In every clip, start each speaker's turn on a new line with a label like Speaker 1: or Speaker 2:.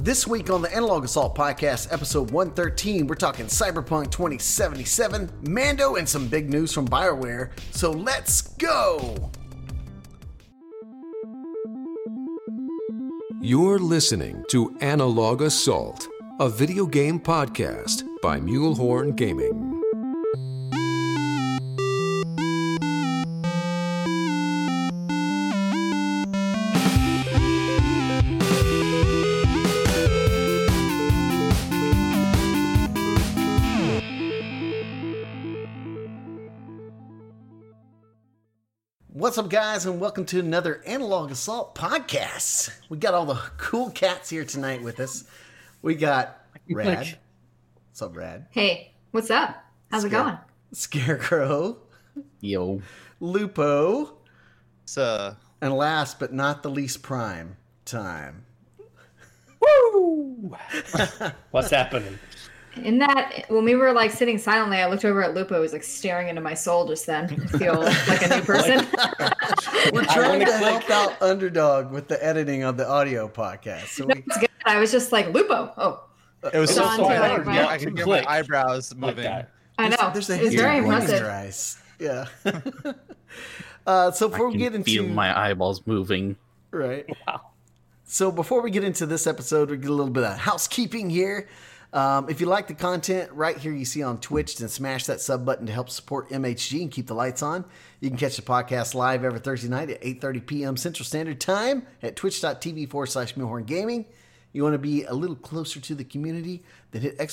Speaker 1: This week on the Analog Assault Podcast, episode 113, we're talking Cyberpunk 2077, Mando, and some big news from BioWare. So let's go!
Speaker 2: You're listening to Analog Assault, a video game podcast by Mulehorn Gaming.
Speaker 1: What's up, guys, and welcome to another Analog Assault Podcast. We got all the cool cats here tonight with us. We got Rad. What's up, Rad?
Speaker 3: Hey, what's up? How's it going?
Speaker 1: Scarecrow.
Speaker 4: Yo.
Speaker 1: Lupo.
Speaker 5: So,
Speaker 1: and last but not the least, Prime Time.
Speaker 6: Woo! What's happening?
Speaker 3: In that, when we were like sitting silently, I looked over at Lupo, who was like staring into my soul just then. I feel like a new person.
Speaker 1: We're trying to help out Underdog with the editing of the audio podcast. So
Speaker 3: It's good. I was just like, Lupo. Oh.
Speaker 5: it was so
Speaker 3: on
Speaker 5: funny.
Speaker 3: to, like,
Speaker 5: I could get my eyebrows moving.
Speaker 6: Like
Speaker 3: I know.
Speaker 1: There's a
Speaker 3: it was very
Speaker 1: hidden point in
Speaker 3: impressive.
Speaker 1: your eyes. Yeah. So before we get into
Speaker 4: feel my eyeballs moving.
Speaker 1: right.
Speaker 6: Wow.
Speaker 1: So before we get into this episode, we get a little bit of housekeeping here. If you like the content right here you see on Twitch, then smash that sub button to help support MHG and keep the lights on. You can catch the podcast live every Thursday night at 8:30 p.m. Central Standard Time at twitch.tv/Mulehorn Gaming. You want to be a little closer to the community, then hit !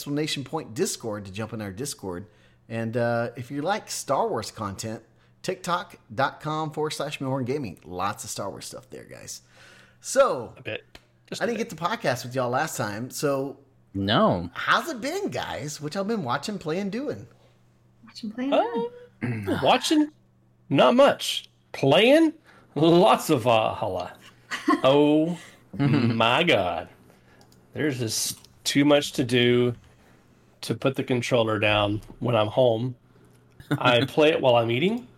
Speaker 1: Discord to jump in our Discord. And if you like Star Wars content, tiktok.com/Mulehorn Gaming. Lots of Star Wars stuff there, guys. So,
Speaker 6: A bit.
Speaker 1: I didn't get to podcast with y'all last time, so
Speaker 4: No.
Speaker 1: how's it been, guys? What y'all been watching, playing, doing?
Speaker 3: Watching playing.
Speaker 6: Watching? Not much. Playing? Lots of Valhalla. Oh my god. There's just too much to do to put the controller down when I'm home. I play it while I'm eating.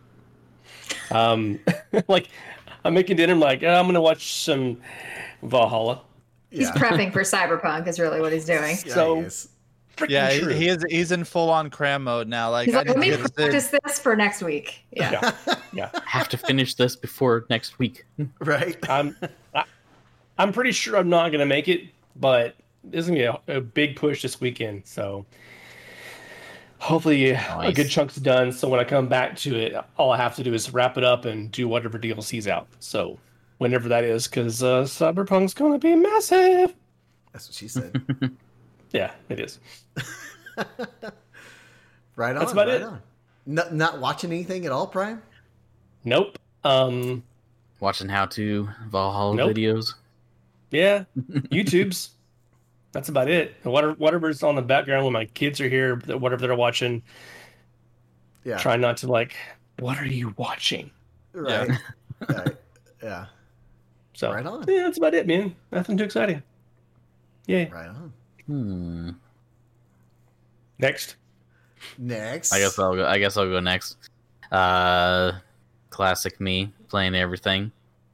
Speaker 6: Like, I'm making dinner, I'm like, I'm going to watch some Valhalla.
Speaker 3: He's prepping for Cyberpunk is really what he's doing.
Speaker 1: Yeah,
Speaker 6: So-
Speaker 1: he is.
Speaker 5: Yeah,
Speaker 6: True.
Speaker 5: he's in full on cram mode now. Like,
Speaker 3: He's like,
Speaker 5: I
Speaker 3: let
Speaker 5: need
Speaker 3: me
Speaker 5: to get
Speaker 3: practice this for next week. Yeah.
Speaker 6: Yeah.
Speaker 4: Have to finish this before next week.
Speaker 1: Right.
Speaker 6: I'm pretty sure I'm not going to make it, but there's going to be a big push this weekend. So hopefully a
Speaker 4: Nice.
Speaker 6: good chunk's done. So when I come back to it, all I have to do is wrap it up and do whatever DLC's out. So whenever that is, because Cyberpunk's going to be massive.
Speaker 1: That's what she said.
Speaker 6: Yeah, it is.
Speaker 1: Right on.
Speaker 6: That's about
Speaker 1: right
Speaker 6: it.
Speaker 1: on. Not watching anything at all, Prime?
Speaker 6: Nope.
Speaker 4: Watching how-to Valhalla
Speaker 6: Nope.
Speaker 4: videos.
Speaker 6: Yeah, YouTube's. That's about it. Whatever's on the background when my kids are here, whatever they're watching,
Speaker 1: Yeah.
Speaker 6: try not to like, what are you watching?
Speaker 1: Right. Right. Yeah.
Speaker 6: So
Speaker 1: Right on.
Speaker 6: Yeah, that's about it, man. Nothing too exciting. Yeah.
Speaker 1: Right on.
Speaker 6: Next.
Speaker 1: Next.
Speaker 4: I guess I'll go next. Classic me, playing everything.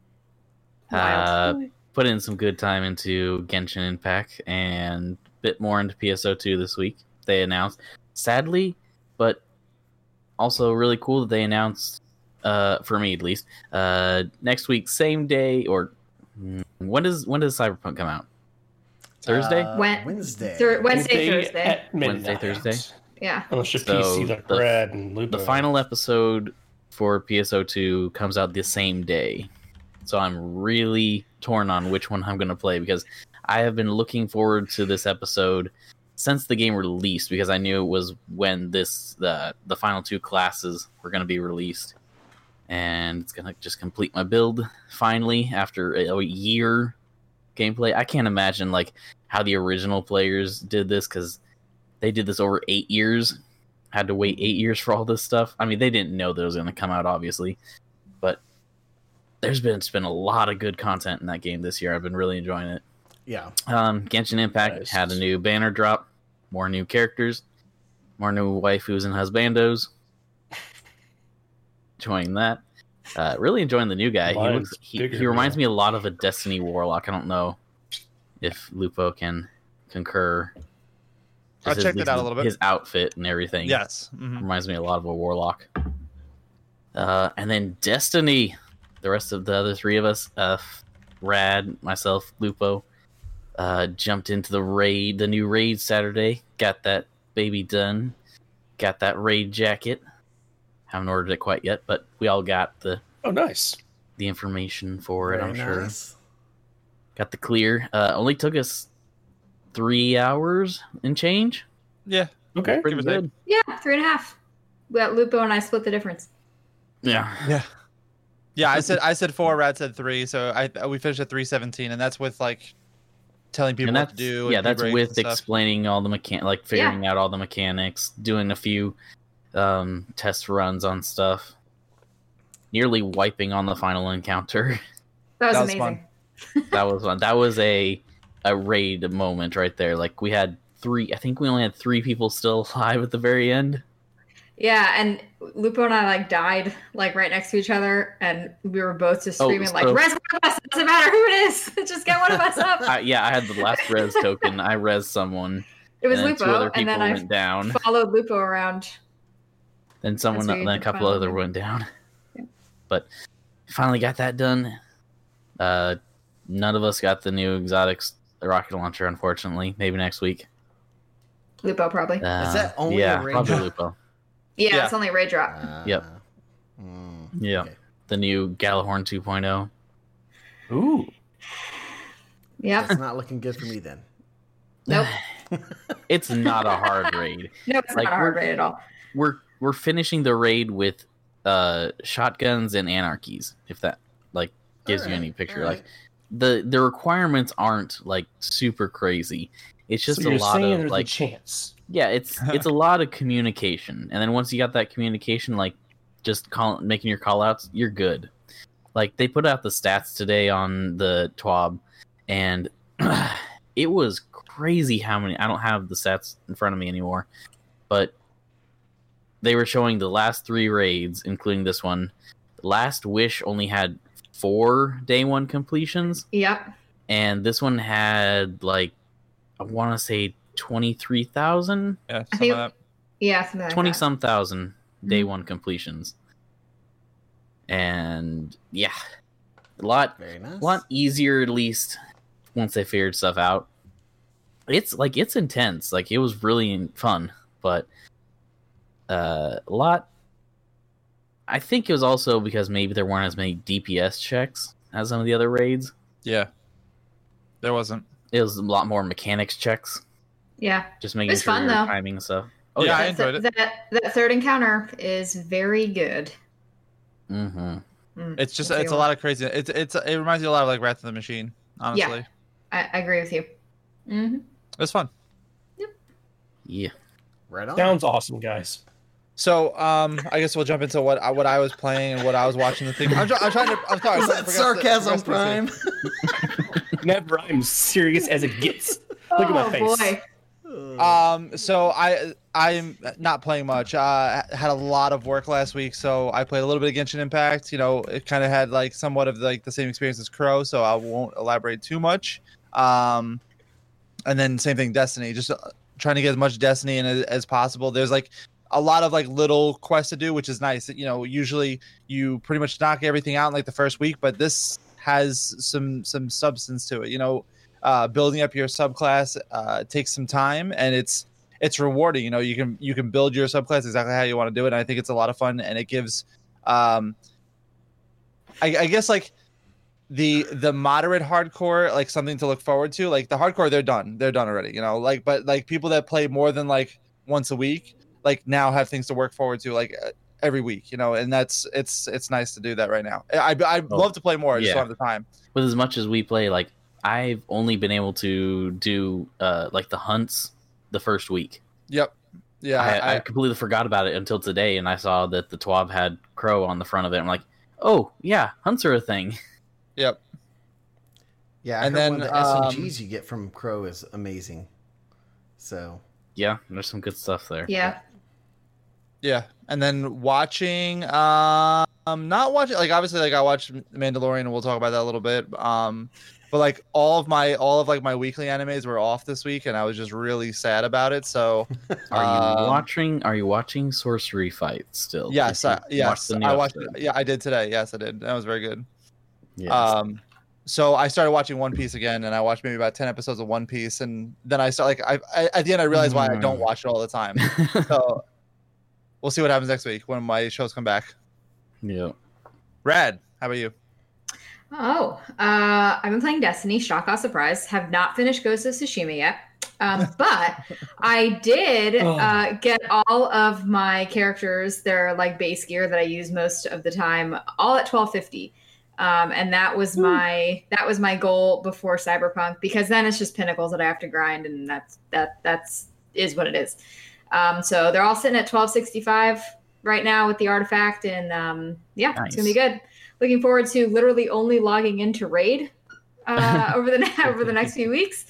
Speaker 4: Put in some good time into Genshin Impact and a bit more into PSO2 this week. They announced, sadly, but also really cool that they announced, for me at least, next week, same day, or when does Cyberpunk come out? Thursday?
Speaker 1: Wednesday.
Speaker 3: Wednesday, Thursday.
Speaker 6: at midnight.
Speaker 4: Wednesday, Thursday?
Speaker 3: Yeah.
Speaker 6: Unless your
Speaker 4: So,
Speaker 6: PC like Red and Lupo.
Speaker 4: The final episode for PSO2 comes out the same day. So I'm really torn on which one I'm going to play, because I have been looking forward to this episode since the game released, because I knew it was when the final two classes were going to be released. And it's going to just complete my build finally after a year gameplay. I can't imagine like how the original players did this, because they did this over 8 years. Had to wait 8 years for all this stuff. I mean, they didn't know that it was going to come out, obviously, but there's been a lot of good content in that game this year. I've been really enjoying it.
Speaker 1: Yeah.
Speaker 4: Genshin Impact
Speaker 6: Nice.
Speaker 4: had a new banner drop, more new characters, more new waifus and husbandos. Enjoying that. Really enjoying the new guy.
Speaker 6: Mine's
Speaker 4: He
Speaker 6: bigger
Speaker 4: reminds
Speaker 6: now.
Speaker 4: me a lot of a Destiny Warlock. I don't know if Lupo can concur.
Speaker 5: I
Speaker 4: Just
Speaker 5: checked it out a little bit.
Speaker 4: His outfit and everything.
Speaker 5: Yes. Mhm.
Speaker 4: Reminds me a lot of a warlock. And then Destiny. The rest of the other three of us, Rad, myself, Lupo, jumped into the new raid Saturday. Got that baby done. Got that raid jacket. Haven't ordered it quite yet, but we all got the
Speaker 6: nice.
Speaker 4: information for it,
Speaker 1: Very
Speaker 4: I'm sure.
Speaker 1: nice.
Speaker 4: Got the clear. Only took us 3 hours and change.
Speaker 5: Yeah.
Speaker 6: Okay.
Speaker 4: Pretty
Speaker 5: Give or take.
Speaker 4: good.
Speaker 3: Yeah, 3.5. We got Lupo and I split the difference.
Speaker 4: Yeah.
Speaker 5: Yeah. Yeah, I said 4, Rad said 3, so we finished at 3:17, and that's with like telling people
Speaker 4: And
Speaker 5: what
Speaker 4: that's
Speaker 5: to do.
Speaker 4: yeah,
Speaker 5: and
Speaker 4: that's
Speaker 5: debriefs
Speaker 4: with
Speaker 5: and stuff.
Speaker 4: explaining all the figuring out all the mechanics, doing a few test runs on stuff, nearly wiping on the final encounter.
Speaker 3: That was
Speaker 5: That was
Speaker 3: amazing.
Speaker 4: That was fun. That was a raid moment right there. Like we had 3. I think we only had 3 people still alive at the very end.
Speaker 3: Yeah, and Lupo and I like died like right next to each other, and we were both just
Speaker 4: Oh,
Speaker 3: screaming like,
Speaker 4: so-
Speaker 3: "Res one of us! It doesn't matter who it is. Just get one of us up."
Speaker 4: I had the last res token. I res someone.
Speaker 3: It was
Speaker 4: and then 2
Speaker 3: Lupo,
Speaker 4: other
Speaker 3: and
Speaker 4: people
Speaker 3: then I
Speaker 4: went down.
Speaker 3: followed Lupo around.
Speaker 4: Then someone,
Speaker 3: That's where you
Speaker 4: then a
Speaker 3: can
Speaker 4: couple
Speaker 3: find
Speaker 4: other
Speaker 3: them.
Speaker 4: went down.
Speaker 3: Yeah.
Speaker 4: But finally got that done. None of us got the new exotics rocket launcher, unfortunately. Maybe next week.
Speaker 3: Lupo probably.
Speaker 1: Is that only
Speaker 4: yeah,
Speaker 1: a raid
Speaker 4: probably
Speaker 1: drop?
Speaker 4: Lupo.
Speaker 3: Yeah,
Speaker 5: yeah.
Speaker 3: it's only a raid drop.
Speaker 4: Yep. Yeah,
Speaker 1: Okay.
Speaker 4: the new Galahorn 2.0.
Speaker 6: Ooh.
Speaker 3: Yep.
Speaker 1: It's not looking good for me then.
Speaker 3: Nope.
Speaker 4: It's not a hard raid.
Speaker 3: No, it's
Speaker 4: Like,
Speaker 3: not a hard raid at all.
Speaker 4: We're finishing the raid with shotguns and anarchies, if that like gives you
Speaker 1: Alright,
Speaker 4: any picture.
Speaker 1: alright.
Speaker 4: Like the requirements aren't like super crazy. It's just
Speaker 6: so
Speaker 4: a
Speaker 6: you're
Speaker 4: lot
Speaker 6: saying
Speaker 4: of
Speaker 6: there's
Speaker 4: like
Speaker 6: a chance.
Speaker 4: yeah, it's a lot of communication, and then once you got that communication, like just making your call outs, you're good. Like they put out the stats today on the TWAB, and it was crazy how many. I don't have the stats in front of me anymore, but they were showing the last 3 raids, including this one. Last Wish only had 4 day 1 completions,
Speaker 3: Yep.
Speaker 4: and this one had like I want to say 23,000.
Speaker 5: Yeah,
Speaker 3: I
Speaker 5: something
Speaker 3: think
Speaker 5: like that.
Speaker 3: yeah, something like
Speaker 4: 20
Speaker 3: that.
Speaker 4: some thousand day
Speaker 3: Mhm.
Speaker 4: 1 completions, and yeah, a lot
Speaker 1: Very nice.
Speaker 4: easier at least once they figured stuff out. It's intense. Like it was really fun, but a lot. I think it was also because maybe there weren't as many DPS checks as some of the other raids.
Speaker 5: Yeah. There wasn't.
Speaker 4: It was a lot more mechanics checks,
Speaker 3: Yeah.
Speaker 4: just making
Speaker 3: was
Speaker 4: sure
Speaker 3: fun,
Speaker 4: you're
Speaker 3: though.
Speaker 4: timing and stuff. Oh
Speaker 5: Yeah,
Speaker 4: yeah.
Speaker 5: I enjoyed it.
Speaker 3: That third encounter is very good.
Speaker 4: Mm-hmm.
Speaker 5: It's just
Speaker 3: We'll see
Speaker 5: it's a lot of crazy. It reminds me a lot of like Wrath of the Machine. Honestly,
Speaker 3: I agree with you. Hmm.
Speaker 5: it's fun.
Speaker 4: Yeah.
Speaker 1: Right on.
Speaker 6: Sounds awesome, guys.
Speaker 5: So I guess we'll jump into what I was playing and what I was watching. The thing I'm trying to. I'm sorry.
Speaker 1: Is that sarcasm, Prime?
Speaker 6: Never. I'm serious as it gets. Look at my face.
Speaker 3: Boy.
Speaker 5: So I'm not playing much. Had a lot of work last week, so I played a little bit of Genshin Impact. You know, it kind of had like somewhat of like the same experience as Crow, so I won't elaborate too much. And then same thing, Destiny. Just trying to get as much Destiny in as possible. There's like a lot of like little quests to do, which is nice. You know, usually you pretty much knock everything out in like the first week, but this has some substance to it. You know. Building up your subclass takes some time, and it's rewarding. You know, you can build your subclass exactly how you want to do it. And I think it's a lot of fun, and it gives, I guess like the moderate hardcore like something to look forward to. Like the hardcore, they're done already. You know, like but like people that play more than like once a week, like now have things to work forward to like every week. You know, and it's nice to do that right now. I'd love to play more. I just
Speaker 4: yeah.
Speaker 5: don't have the time.
Speaker 4: With as much as we play, like I've only been able to do like the hunts the first week.
Speaker 5: Yep. Yeah.
Speaker 4: I completely forgot about it until today, and I saw that the TWAB had Crow on the front of it. I'm like, oh yeah, hunts are a thing.
Speaker 5: Yep.
Speaker 1: Yeah,
Speaker 5: And
Speaker 1: and then
Speaker 5: then,
Speaker 1: one of the SMGs you get from Crow is amazing. So
Speaker 4: Yeah, there's some good stuff there.
Speaker 3: Yeah.
Speaker 5: Yeah, and then watching, not watching, like obviously, like I watched Mandalorian, and we'll talk about that a little bit. But like all of my weekly animes were off this week, and I was just really sad about it. So,
Speaker 4: Are you watching Sorcery Fight still?
Speaker 5: Yes, I watched
Speaker 4: episode?
Speaker 5: it. Yeah, I did today. Yes, I did. That was very good.
Speaker 4: Yes.
Speaker 5: So I started watching One Piece again, and I watched maybe about 10 episodes of One Piece, and then I start at the end I realized why I don't watch it all the time. So we'll see what happens next week when my shows come back.
Speaker 4: Yeah.
Speaker 5: Rad, how about you?
Speaker 3: Oh, I've been playing Destiny. Shock, awe, surprise. Have not finished Ghost of Tsushima yet. But I did get all of my characters, their like base gear that I use most of the time, all at 1250. And that was my goal before Cyberpunk, because then it's just pinnacles that I have to grind, and that's is what it is. So they're all sitting at 1265 right now with the artifact, and nice. It's gonna be good. Looking forward to literally only logging into raid over the next few weeks.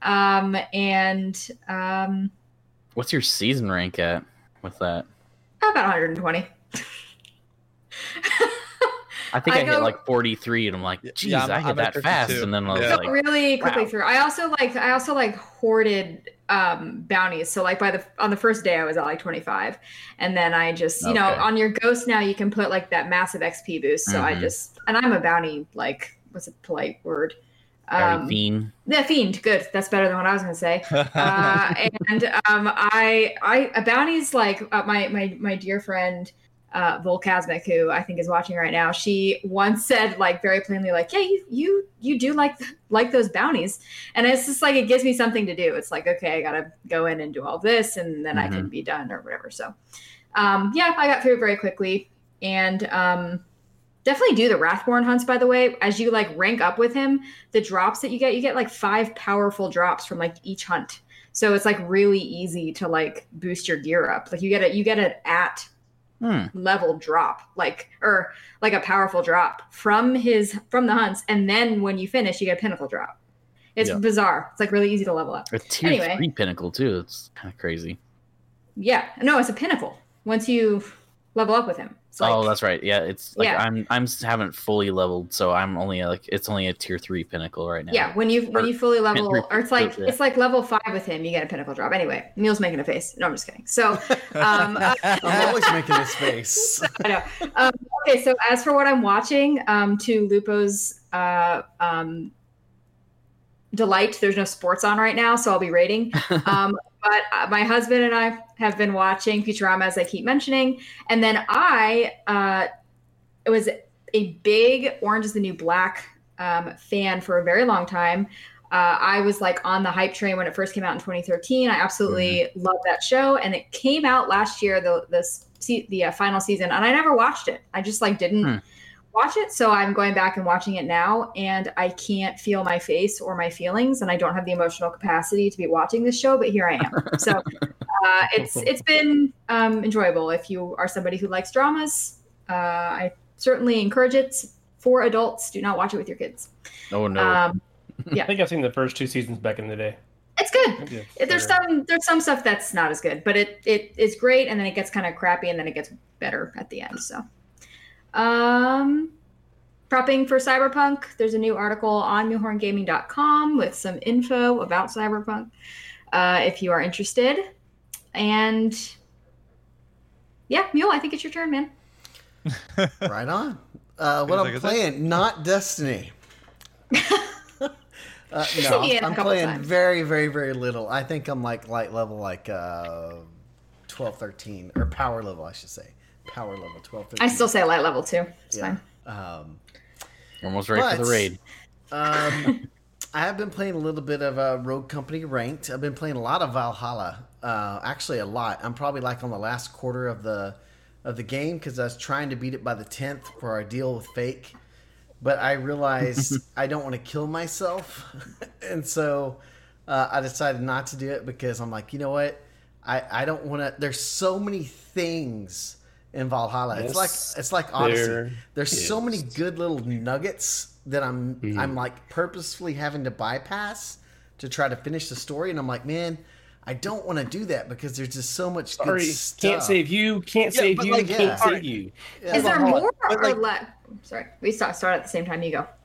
Speaker 4: What's your season rank at with that?
Speaker 3: About 120.
Speaker 4: I think I hit like 43, and I'm like, geez, I hit that fast, and then I was like,
Speaker 3: really quickly through. I also hoarded bounties. So like on the first day I was at like 25, and then I just on your ghost now you can put like that massive XP boost. So and I'm a bounty, like, what's a polite word?
Speaker 4: Fiend.
Speaker 3: Yeah, fiend. Good. That's better than what I was gonna say. Bounties, like my dear friend Volcasmic, who I think is watching right now, she once said, like, very plainly, like, yeah, you do like those bounties, and it's just like, it gives me something to do. It's like, okay, I gotta go in and do all this, and then I can be done or whatever. So I got through it very quickly, and definitely do the Wrathborn hunts, by the way. As you like rank up with him, the drops that you get like 5 powerful drops from like each hunt, so it's like really easy to like boost your gear up. Like you get it at level drop, or a powerful drop from the hunts, and then when you finish you get a pinnacle drop. It's bizarre. It's like really easy to level up.
Speaker 4: A tier 3 pinnacle too. It's kind of crazy.
Speaker 3: Yeah, no, it's a pinnacle once you level up with him.
Speaker 4: Oh, that's right. Yeah, it's like I haven't fully leveled, so I'm only it's only a tier 3 pinnacle right now.
Speaker 3: Yeah, when you fully level, or it's like level 5 with him, you get a pinnacle drop. Anyway, Neil's making a face. No, I'm just kidding. So
Speaker 1: I'm always making this face.
Speaker 3: I know. Okay, so as for what I'm watching, to Lupo's delight, there's no sports on right now, so I'll be rating. But my husband and I have been watching Futurama, as I keep mentioning. And then it was a big Orange is the New Black fan for a very long time. I was like on the hype train when it first came out in 2013. I absolutely loved that show. And it came out last year, the final season, and I never watched it. I just like didn't watch it. So I'm going back and watching it now, and I can't feel my face or my feelings, and I don't have the emotional capacity to be watching this show, but here I am. So it's been enjoyable. If you are somebody who likes dramas, I certainly encourage it. For adults, do not watch it with your kids.
Speaker 4: Oh no.
Speaker 6: I think I've seen the first 2 seasons back in the day.
Speaker 3: It's good. There's some stuff that's not as good, but it is great, and then it gets kind of crappy, and then it gets better at the end. So prepping for Cyberpunk, there's a new article on mulehorngaming.com with some info about Cyberpunk if you are interested. And yeah, Mule, I think it's your turn, man.
Speaker 1: Right on. What I'm playing, not Destiny. I'm playing very, very, very little. I think I'm like light level, like 12, 13, or power level, I should say. Power level 12, 13.
Speaker 3: I still say light level too. It's fine.
Speaker 4: Almost ready for the raid.
Speaker 1: I have been playing a little bit of Rogue Company Ranked. I've been playing a lot of Valhalla. Actually, a lot. I'm probably like on the last quarter of the game, because I was trying to beat it by the 10th for our deal with Fake. But I realized I don't want to kill myself. And so I decided not to do it, because I'm like, you know what? I don't want to. There's so many things in Valhalla.
Speaker 6: Yes,
Speaker 1: it's like Odyssey. There's so many good little nuggets that I'm like purposefully having to bypass to try to finish the story. And I'm like, man, I don't want to do that, because there's just so much good stuff.
Speaker 6: Can't save you. Can't save you. Can't save you.
Speaker 3: Is there more or less? Sorry, we start at the same time. You go.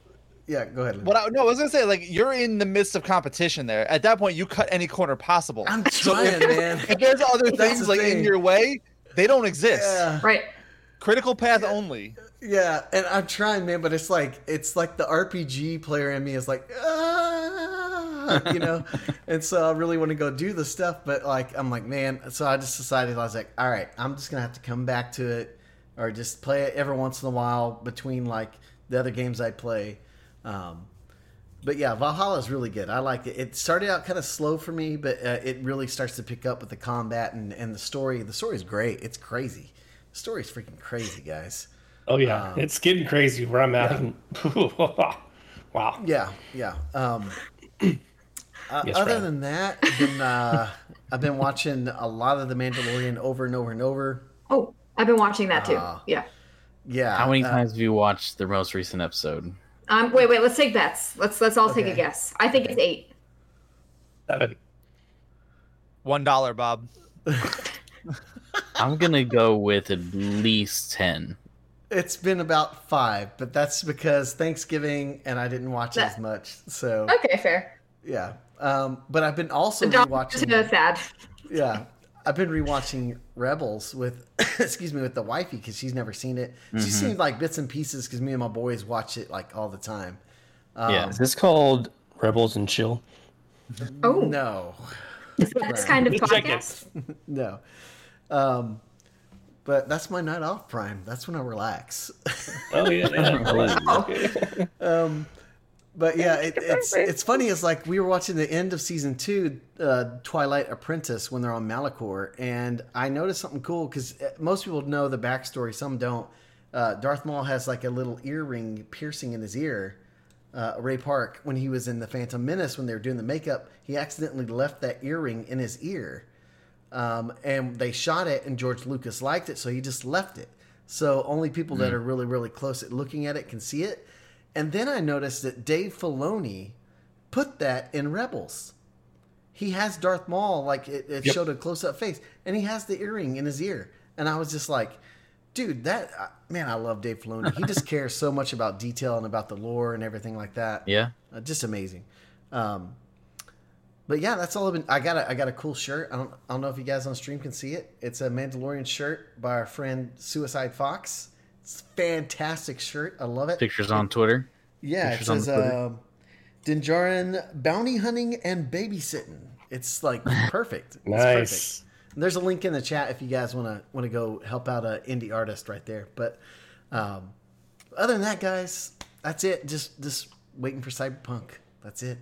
Speaker 1: Yeah, go ahead. Lou.
Speaker 5: I was gonna say, like, you're in the midst of competition there. At that point, you cut any corner possible.
Speaker 1: I'm trying, man.
Speaker 5: If there's other
Speaker 1: That's
Speaker 5: things
Speaker 1: the
Speaker 5: like
Speaker 1: thing.
Speaker 5: in your way, they don't exist.
Speaker 1: Yeah.
Speaker 3: Right.
Speaker 5: Critical path only.
Speaker 1: Yeah, and I'm trying, man, but it's like the RPG player in me is like, you know, and so I really want to go do the stuff, but like I'm like, man, so I just decided, I was like, all right, I'm just gonna have to come back to it, or just play it every once in a while between like the other games I play. But yeah, Valhalla is really good. I like it. It started out kind of slow for me, but it really starts to pick up with the combat and the story. The story is great. It's crazy. The story is freaking crazy, guys.
Speaker 6: Oh yeah, it's getting crazy where I'm at. Wow.
Speaker 1: Yeah.
Speaker 6: Yes,
Speaker 1: Other
Speaker 6: Brad.
Speaker 1: than that, I've been watching a lot of The Mandalorian over and over and over.
Speaker 3: Oh, I've been watching that too. Yeah.
Speaker 1: Yeah.
Speaker 4: How many times have you watched the most recent episode?
Speaker 3: Wait. Let's take bets. Let's all take a
Speaker 1: Okay.
Speaker 3: guess. I think it's 8.
Speaker 6: 7.
Speaker 5: $1, Bob.
Speaker 4: I'm gonna go with at least 10.
Speaker 1: It's been about 5, but that's because Thanksgiving and I didn't watch it as much. So
Speaker 3: Okay, fair.
Speaker 1: yeah. But I've been also
Speaker 3: The dog
Speaker 1: rewatching.
Speaker 3: is sad.
Speaker 1: Yeah, I've been rewatching Rebels with, with the wifey because she's never seen it. She's seen like bits and pieces because me and my boys watch it like all the time.
Speaker 4: Yeah.
Speaker 6: Is this called Rebels and Chill?
Speaker 3: Oh,
Speaker 1: No,
Speaker 3: that's kind of
Speaker 6: Check it.
Speaker 3: podcast.
Speaker 1: no. But that's my night off, Prime. That's when I relax.
Speaker 6: Oh yeah.
Speaker 1: But yeah, it's funny. It's like we were watching the end of season 2, Twilight Apprentice, when they're on Malachor, and I noticed something cool because most people know the backstory, some don't. Darth Maul has like a little earring piercing in his ear. Ray Park, when he was in the Phantom Menace, when they were doing the makeup, he accidentally left that earring in his ear, and they shot it, and George Lucas liked it, so he just left it. So only people that are really, really close at looking at it can see it. And then I noticed that Dave Filoni put that in Rebels. He has Darth Maul, like it showed a close-up face, and he has the earring in his ear. And I was just like, dude, man, I love Dave Filoni. He just cares so much about detail and about the lore and everything like that.
Speaker 4: Yeah.
Speaker 1: Just amazing. But yeah, that's all I've been. I got a cool shirt. I don't know if you guys on stream can see it. It's a Mandalorian shirt by our friend Suicide Fox. It's a fantastic shirt. I love it.
Speaker 4: Pictures on Twitter.
Speaker 1: Yeah,
Speaker 4: Pictures
Speaker 1: it
Speaker 4: on
Speaker 1: says
Speaker 4: Twitter.
Speaker 1: Dinjarin bounty hunting and babysitting. It's like perfect. It's
Speaker 6: Nice.
Speaker 1: perfect. And there's a link in the chat if you guys want to go help out an indie artist right there. But other than that, guys, that's it. Just waiting for Cyberpunk. That's it.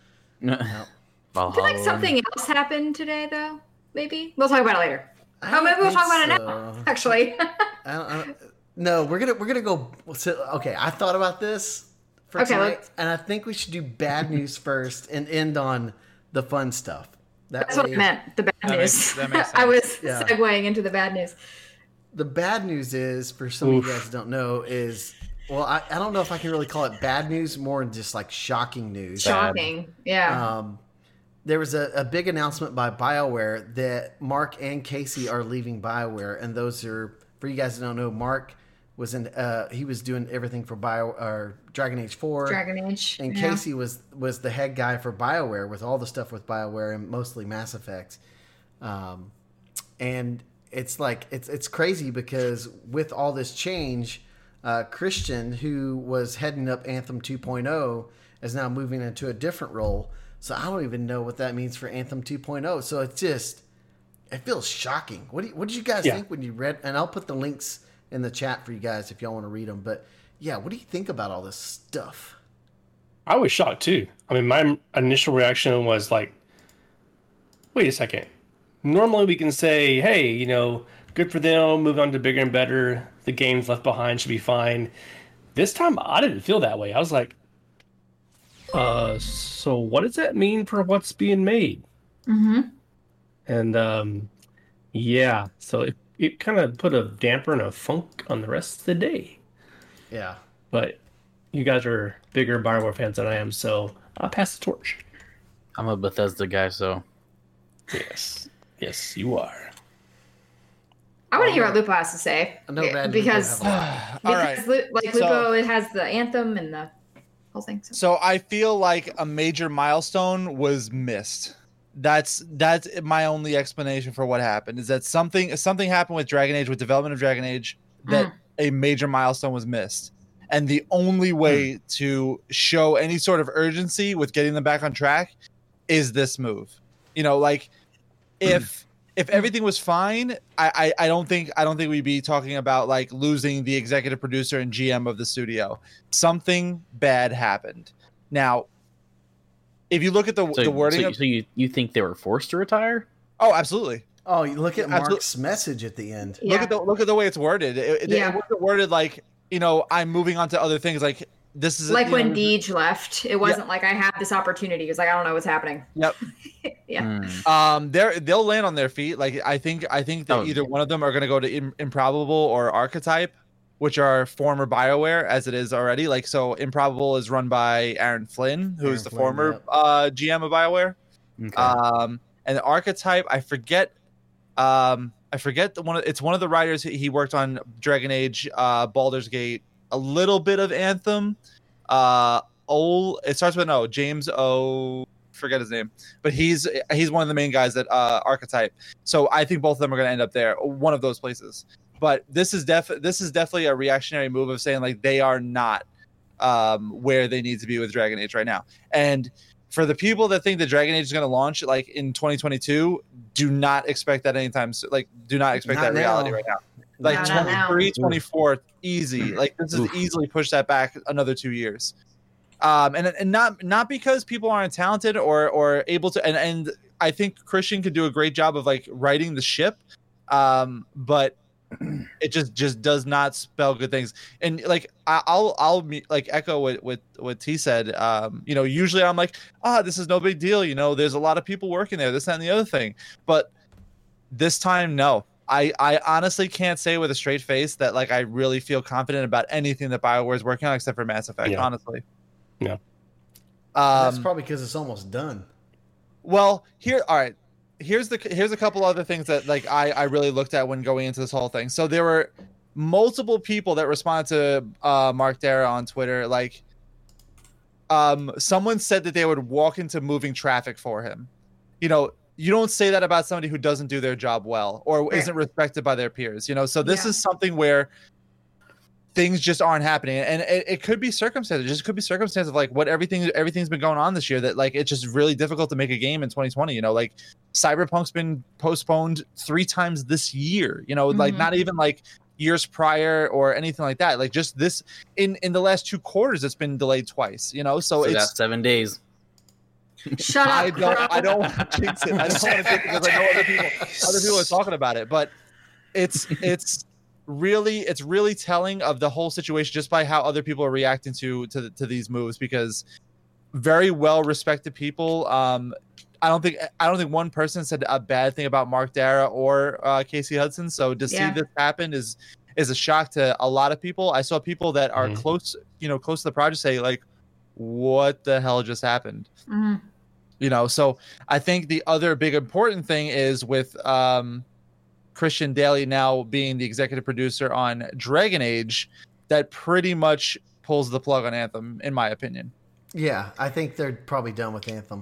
Speaker 3: I feel like something else happened today, though. Maybe we'll talk about it later.
Speaker 1: I
Speaker 3: Oh, maybe we'll
Speaker 1: don't
Speaker 3: talk about it
Speaker 1: think
Speaker 3: now.
Speaker 1: so.
Speaker 3: Actually,
Speaker 1: I don't, no, we're gonna go. Okay, I thought about this for
Speaker 3: Okay,
Speaker 1: tonight,
Speaker 3: let's-
Speaker 1: and I think we should do bad news first and end on the fun stuff.
Speaker 3: that's what I meant. The bad
Speaker 5: That
Speaker 3: news.
Speaker 5: makes- that makes
Speaker 3: I was
Speaker 5: sense.
Speaker 1: Yeah.
Speaker 3: segueing into the bad news.
Speaker 1: The bad news is, for some of you guys who don't know, is well, I don't know if I can really call it bad news, more than just like shocking news.
Speaker 3: Shocking. Yeah.
Speaker 1: There was a big announcement by BioWare that Mark and Casey are leaving BioWare, and those are, for you guys that don't know, Mark was he was doing everything for Dragon Age 4.
Speaker 3: Dragon Age.
Speaker 1: And
Speaker 3: yeah.
Speaker 1: Casey was the head guy for BioWare with all the stuff with BioWare and mostly Mass Effect. And it's like it's crazy because with all this change, Christian, who was heading up Anthem 2.0, is now moving into a different role. So I don't even know what that means for Anthem 2.0. So it feels shocking. What did you guys think when you read? And I'll put the links in the chat for you guys if y'all want to read them. But yeah, what do you think about all this stuff?
Speaker 6: I was shocked too. I mean, my initial reaction was like, wait a second. Normally we can say, hey, you know, good for them, move on to bigger and better. The games left behind should be fine. This time I didn't feel that way. I was like, so what does that mean for what's being made?
Speaker 3: Mm-hmm.
Speaker 6: And yeah, so it kind of put a damper and a funk on the rest of the day.
Speaker 1: Yeah.
Speaker 6: But you guys are bigger BioWare fans than I am, so I'll pass the torch.
Speaker 4: I'm a Bethesda guy, so
Speaker 6: Yes, you are.
Speaker 3: I want to hear what Lupo has to say.
Speaker 1: I know Brad and
Speaker 3: because
Speaker 1: Lupo have a lot.
Speaker 5: All right.
Speaker 3: Lupo, it has the Anthem and the whole thing.
Speaker 5: So I feel like a major milestone was missed. That's my only explanation for what happened, is that something happened with Dragon Age, with development of Dragon Age, that a major milestone was missed. And the only way to show any sort of urgency with getting them back on track is this move. You know, like if everything was fine, I don't think we'd be talking about like losing the executive producer and GM of the studio. Something bad happened. Now, if you look at the wording,
Speaker 4: so you think they were forced to retire?
Speaker 5: Oh, absolutely.
Speaker 1: Oh, you look at Mark's message at the end.
Speaker 3: Yeah.
Speaker 5: Look at the way it's worded. It wasn't worded like, you know, I'm moving on to other things. Like this is
Speaker 3: like when Deej left. It wasn't like I had this opportunity. It was like I don't know what's happening.
Speaker 5: Yep.
Speaker 3: Yeah.
Speaker 5: They'll land on their feet. Like I think that either one of them are going to go to Improbable or Archetype, which are former BioWare as it is already. Like so, Improbable is run by Aaron Flynn, who is the former GM of BioWare. Okay. And Archetype, I forget it's one of the writers. He worked on Dragon Age, Baldur's Gate, a little bit of Anthem. It starts with O. James O. Forget his name, but he's one of the main guys at Archetype. So I think both of them are going to end up there, one of those places. But this is definitely a reactionary move of saying like they are not where they need to be with Dragon Age right now. And for the people that think that Dragon Age is going to launch like in 2022, do not expect that anytime soon. Like, do not expect that reality right now. Like 23, 24, easy. Like this is easily push that back another 2 years. And not because people aren't talented or able to. And I think Christian could do a great job of like writing the ship, but it just does not spell good things. And like I'll like echo what T said. You know, usually I'm like, this is no big deal. You know, there's a lot of people working there, this, that, and the other thing. But this time, no. I honestly can't say with a straight face that like I really feel confident about anything that BioWare is working on except for Mass Effect. Yeah. Honestly.
Speaker 6: Yeah.
Speaker 1: That's probably because it's almost done.
Speaker 5: Well, here's a couple other things that like I really looked at when going into this whole thing. So there were multiple people that responded to Mark Darrah on Twitter. Like someone said that they would walk into moving traffic for him. You know, you don't say that about somebody who doesn't do their job well or isn't respected by their peers, you know? So this is something where things just aren't happening, and it could be circumstances. It just could be circumstances of like what everything's been going on this year that like it's just really difficult to make a game in 2020. You know, like Cyberpunk's been postponed 3 times this year. You know, like not even like years prior or anything like that. Like just this in the last 2 quarters, it's been delayed twice. You know, so it's
Speaker 4: that's 7 days.
Speaker 3: Shut up!
Speaker 5: I don't want to jinx it. I don't want to jinx it because I know other people are talking about it, but it's really telling of the whole situation just by how other people are reacting to these moves, because very well respected people. I don't think one person said a bad thing about Mark Darrah or Casey Hudson. So to see this happen is a shock to a lot of people. I saw people that are close to the project say like, what the hell just happened? You know, so I think the other big important thing is with Christian Daly now being the executive producer on Dragon Age, that pretty much pulls the plug on Anthem, in my opinion.
Speaker 1: Yeah, I think they're probably done with Anthem.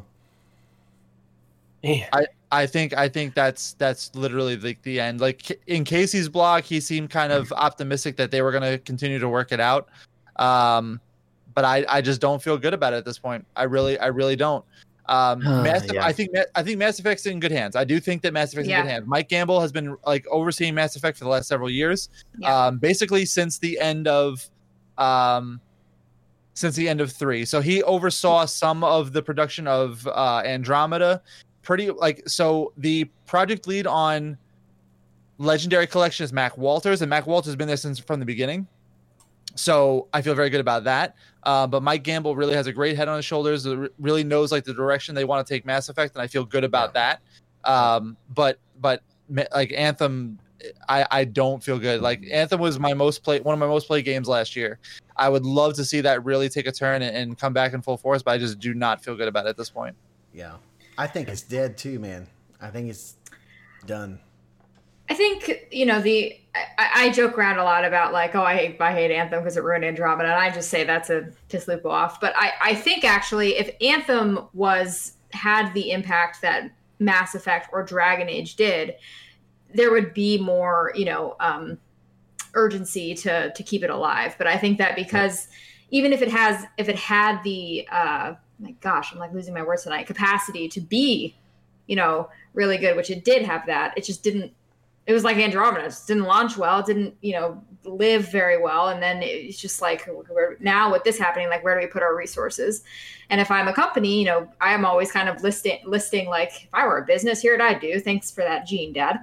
Speaker 6: Yeah.
Speaker 5: I think that's literally the end. Like in Casey's blog, he seemed kind of optimistic that they were going to continue to work it out. But I just don't feel good about it at this point. I really don't. I think Mass Effect's in good hands. I do think that Mass Effect's in good hands. Mike Gamble has been like overseeing Mass Effect for the last several years. Basically since the end of 3. So he oversaw some of the production of Andromeda. So the project lead on Legendary Collection is Mac Walters, and Mac Walters has been there from the beginning. So I feel very good about that. But Mike Gamble really has a great head on his shoulders. Really knows like the direction they want to take Mass Effect, and I feel good about that. But like Anthem, I don't feel good. Like Anthem was one of my most played games last year. I would love to see that really take a turn and come back in full force, but I just do not feel good about it at this point.
Speaker 1: Yeah, I think it's dead too, man. I think it's done.
Speaker 3: I think, I joke around a lot about like, oh, I hate Anthem because it ruined Andromeda. And I just say that's a piss Lupo off. But I think actually if Anthem had the impact that Mass Effect or Dragon Age did, there would be more, urgency to keep it alive. But I think that because even if it had the, my gosh, I'm like losing my words tonight, capacity to be, really good, which it did have that, it just didn't. It was like Andromeda. It just didn't launch well. It didn't, live very well. And then it's just like, now with this happening, like, where do we put our resources? And if I'm a company, I am always kind of listing like, if I were a business, here what I'd do. Thanks for that, Gene, Dad.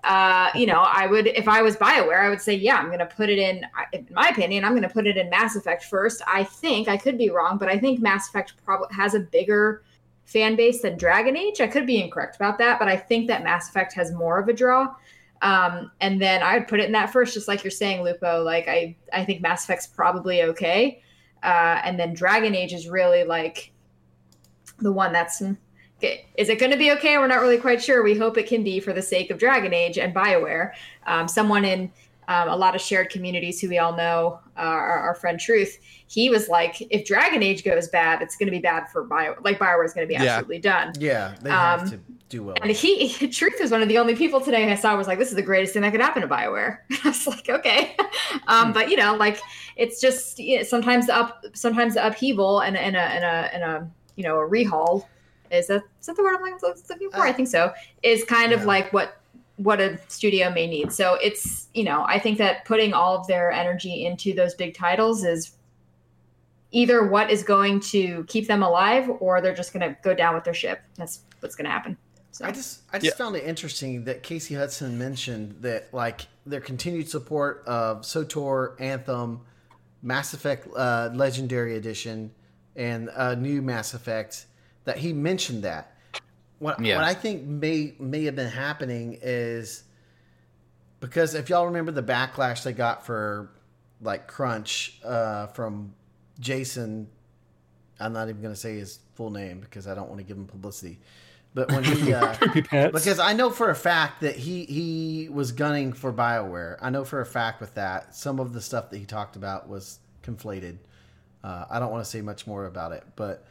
Speaker 3: I would, if I was BioWare, I would say, yeah, I'm going to put it in my opinion, I'm going to put it in Mass Effect first. I think, I could be wrong, but I think Mass Effect probably has a bigger fan base than Dragon Age. I could be incorrect about that, but I think that Mass Effect has more of a draw. And then I would put it in that first, just like you're saying, Lupo. Like I think Mass Effect's probably okay. And then Dragon Age is really like the one that's, okay, is it going to be okay? We're not really quite sure. We hope it can be for the sake of Dragon Age and BioWare. Someone in a lot of shared communities who we all know, our friend Truth, he was like, if Dragon Age goes bad, it's going to be bad for BioWare. Like BioWare is going to be absolutely done.
Speaker 1: Yeah, they have to do well.
Speaker 3: And Truth was one of the only people today I saw was like, this is the greatest thing that could happen to BioWare. I was like, okay. But like it's just sometimes the upheaval and a rehaul is that the word I'm looking for? I think so. Is kind of like what a studio may need. So it's, I think that putting all of their energy into those big titles is either what is going to keep them alive or they're just going to go down with their ship. That's what's going to happen. So.
Speaker 1: I just found it interesting that Casey Hudson mentioned that like their continued support of SWTOR, Anthem, Mass Effect Legendary Edition, and new Mass Effect, that he mentioned that. What I think may have been happening is because if y'all remember the backlash they got for like Crunch from Jason, I'm not even going to say his full name because I don't want to give him publicity. But when he, because I know for a fact that he was gunning for BioWare. I know for a fact with that, some of the stuff that he talked about was conflated. I don't want to say much more about it, but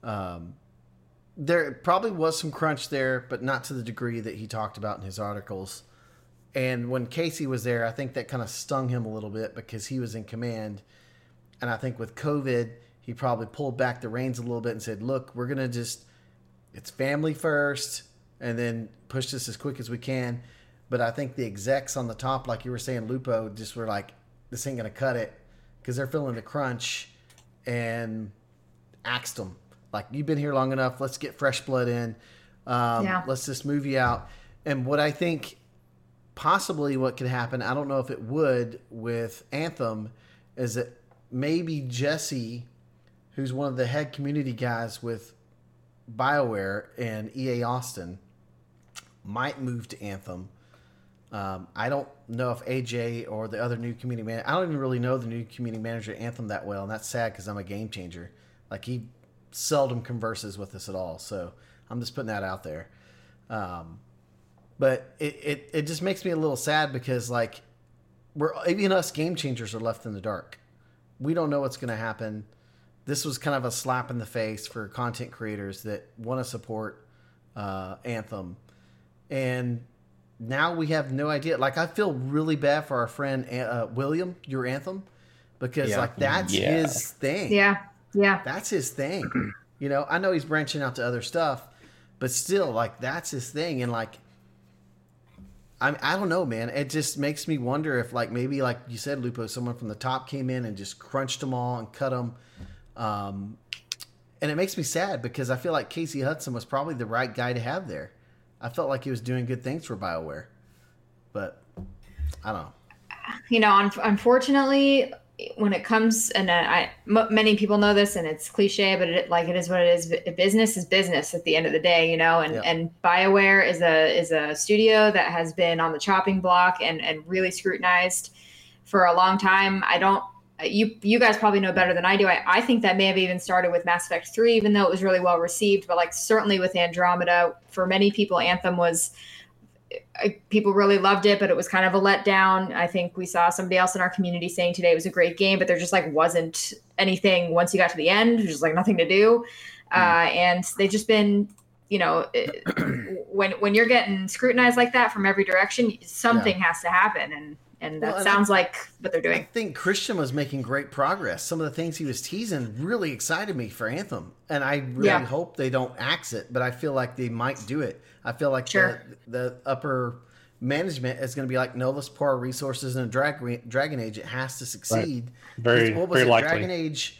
Speaker 1: there probably was some crunch there, but not to the degree that he talked about in his articles. And when Casey was there, I think that kind of stung him a little bit because he was in command. And I think with COVID, he probably pulled back the reins a little bit and said, look, we're going to just, it's family first, and then push this as quick as we can. But I think the execs on the top, like you were saying, Lupo, just were like, this ain't going to cut it because they're feeling the crunch and axed them. Like, you've been here long enough. Let's get fresh blood in. Let's just move you out. And what I think possibly what could happen, I don't know if it would with Anthem, is that maybe Jesse, who's one of the head community guys with BioWare and EA Austin, might move to Anthem. I don't know if AJ or the other new community manager, I don't even really know the new community manager at Anthem that well, and that's sad because I'm a game changer. Like, he seldom converses with us at all, so I'm just putting that out there. But it just makes me a little sad because, like, even us game changers are left in the dark. We don't know what's going to happen. This was kind of a slap in the face for content creators that want to support Anthem. And now we have no idea. Like, I feel really bad for our friend William, your Anthem, because like that's his thing.
Speaker 3: Yeah.
Speaker 1: That's his thing. I know he's branching out to other stuff, but still, like, that's his thing. And like, I don't know, man. It just makes me wonder if, like, maybe like you said, Lupo, someone from the top came in and just crunched them all and cut them. And it makes me sad because I feel like Casey Hudson was probably the right guy to have there. I felt like he was doing good things for BioWare, but I don't know.
Speaker 3: Unfortunately, when it comes, and many people know this, and it's cliche, but it is what it is. Business is business at the end of the day, and BioWare is a studio that has been on the chopping block and really scrutinized for a long time. You guys probably know better than I do. I think that may have even started with Mass Effect 3, even though it was really well received. But like certainly with Andromeda, for many people, Anthem was people really loved it, but it was kind of a letdown. I think we saw somebody else in our community saying today it was a great game, but there just like wasn't anything once you got to the end. There's just like nothing to do. And they've just been, you know, when you're getting scrutinized like that from every direction, something has to happen. And that sounds like what they're doing.
Speaker 1: I think Christian was making great progress. Some of the things he was teasing really excited me for Anthem. And I really hope they don't axe it, but I feel like they might do it. I feel like the upper management is going to be like, no, let's pour our resources in a Dragon Age. It has to succeed.
Speaker 6: Right. Very likely.
Speaker 1: Dragon Age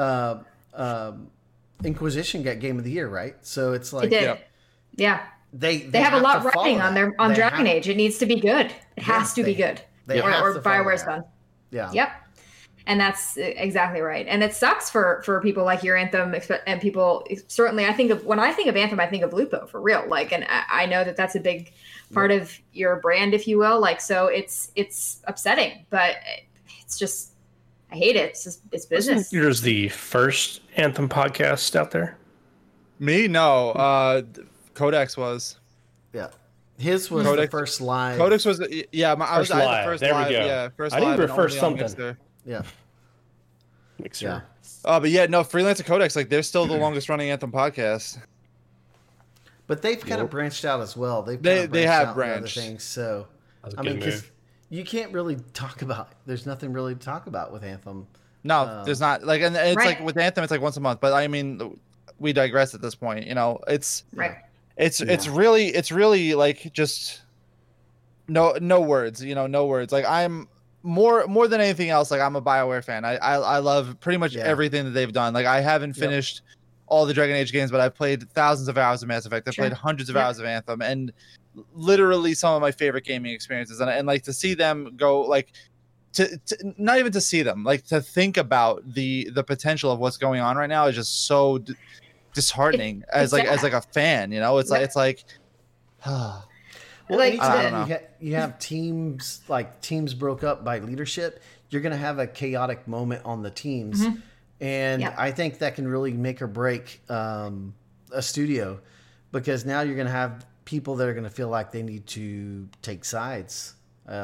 Speaker 1: Inquisition got Game of the Year, right? So it's like...
Speaker 3: It did. Yeah.
Speaker 1: They
Speaker 3: have a lot riding on Dragon Age. It needs to be good. It has to be good. Or BioWare's done.
Speaker 1: Yeah.
Speaker 3: Yep. And that's exactly right. And it sucks for people like your Anthem and people. Certainly, when I think of Anthem, I think of Lupo for real. Like, and I know that that's a big part of your brand, if you will. Like, so it's upsetting, but it's just, I hate it. It's business.
Speaker 6: Wasn't yours the first Anthem podcast out there?
Speaker 5: Me? No. Codex was.
Speaker 1: Yeah. His was the first live.
Speaker 5: Codex was, I was the first
Speaker 6: there
Speaker 5: live.
Speaker 6: We go.
Speaker 5: Yeah, first
Speaker 6: I
Speaker 5: live.
Speaker 6: need to refer something.
Speaker 1: Yeah.
Speaker 6: Mixer.
Speaker 1: Yeah.
Speaker 5: But yeah, no, Freelancer Codex, like they're still the longest running Anthem podcast.
Speaker 1: But they've kind of branched out as well. They
Speaker 5: have
Speaker 1: branched.
Speaker 5: branched.
Speaker 1: Other things, so I mean, because you can't really talk about. There's nothing really to talk about with Anthem.
Speaker 5: No, there's not. Like, and it's like with Anthem, it's like once a month. But I mean, we digress at this point. You know, it's
Speaker 3: right.
Speaker 5: It's really like just no words. You know, no words. Like I'm more than anything else. Like I'm a BioWare fan. I love pretty much everything that they've done. Like I haven't finished all the Dragon Age games, but I've played thousands of hours of Mass Effect. I've played hundreds of hours of Anthem, and literally some of my favorite gaming experiences. And like to see them go like. To not even to see them, like to think about the potential of what's going on right now is just so disheartening as a fan. You know, it's like.
Speaker 1: Well,
Speaker 3: like
Speaker 1: I don't know. You have teams broke up by leadership. You're going to have a chaotic moment on the teams, and I think that can really make or break a studio, because now you're going to have people that are going to feel like they need to take sides,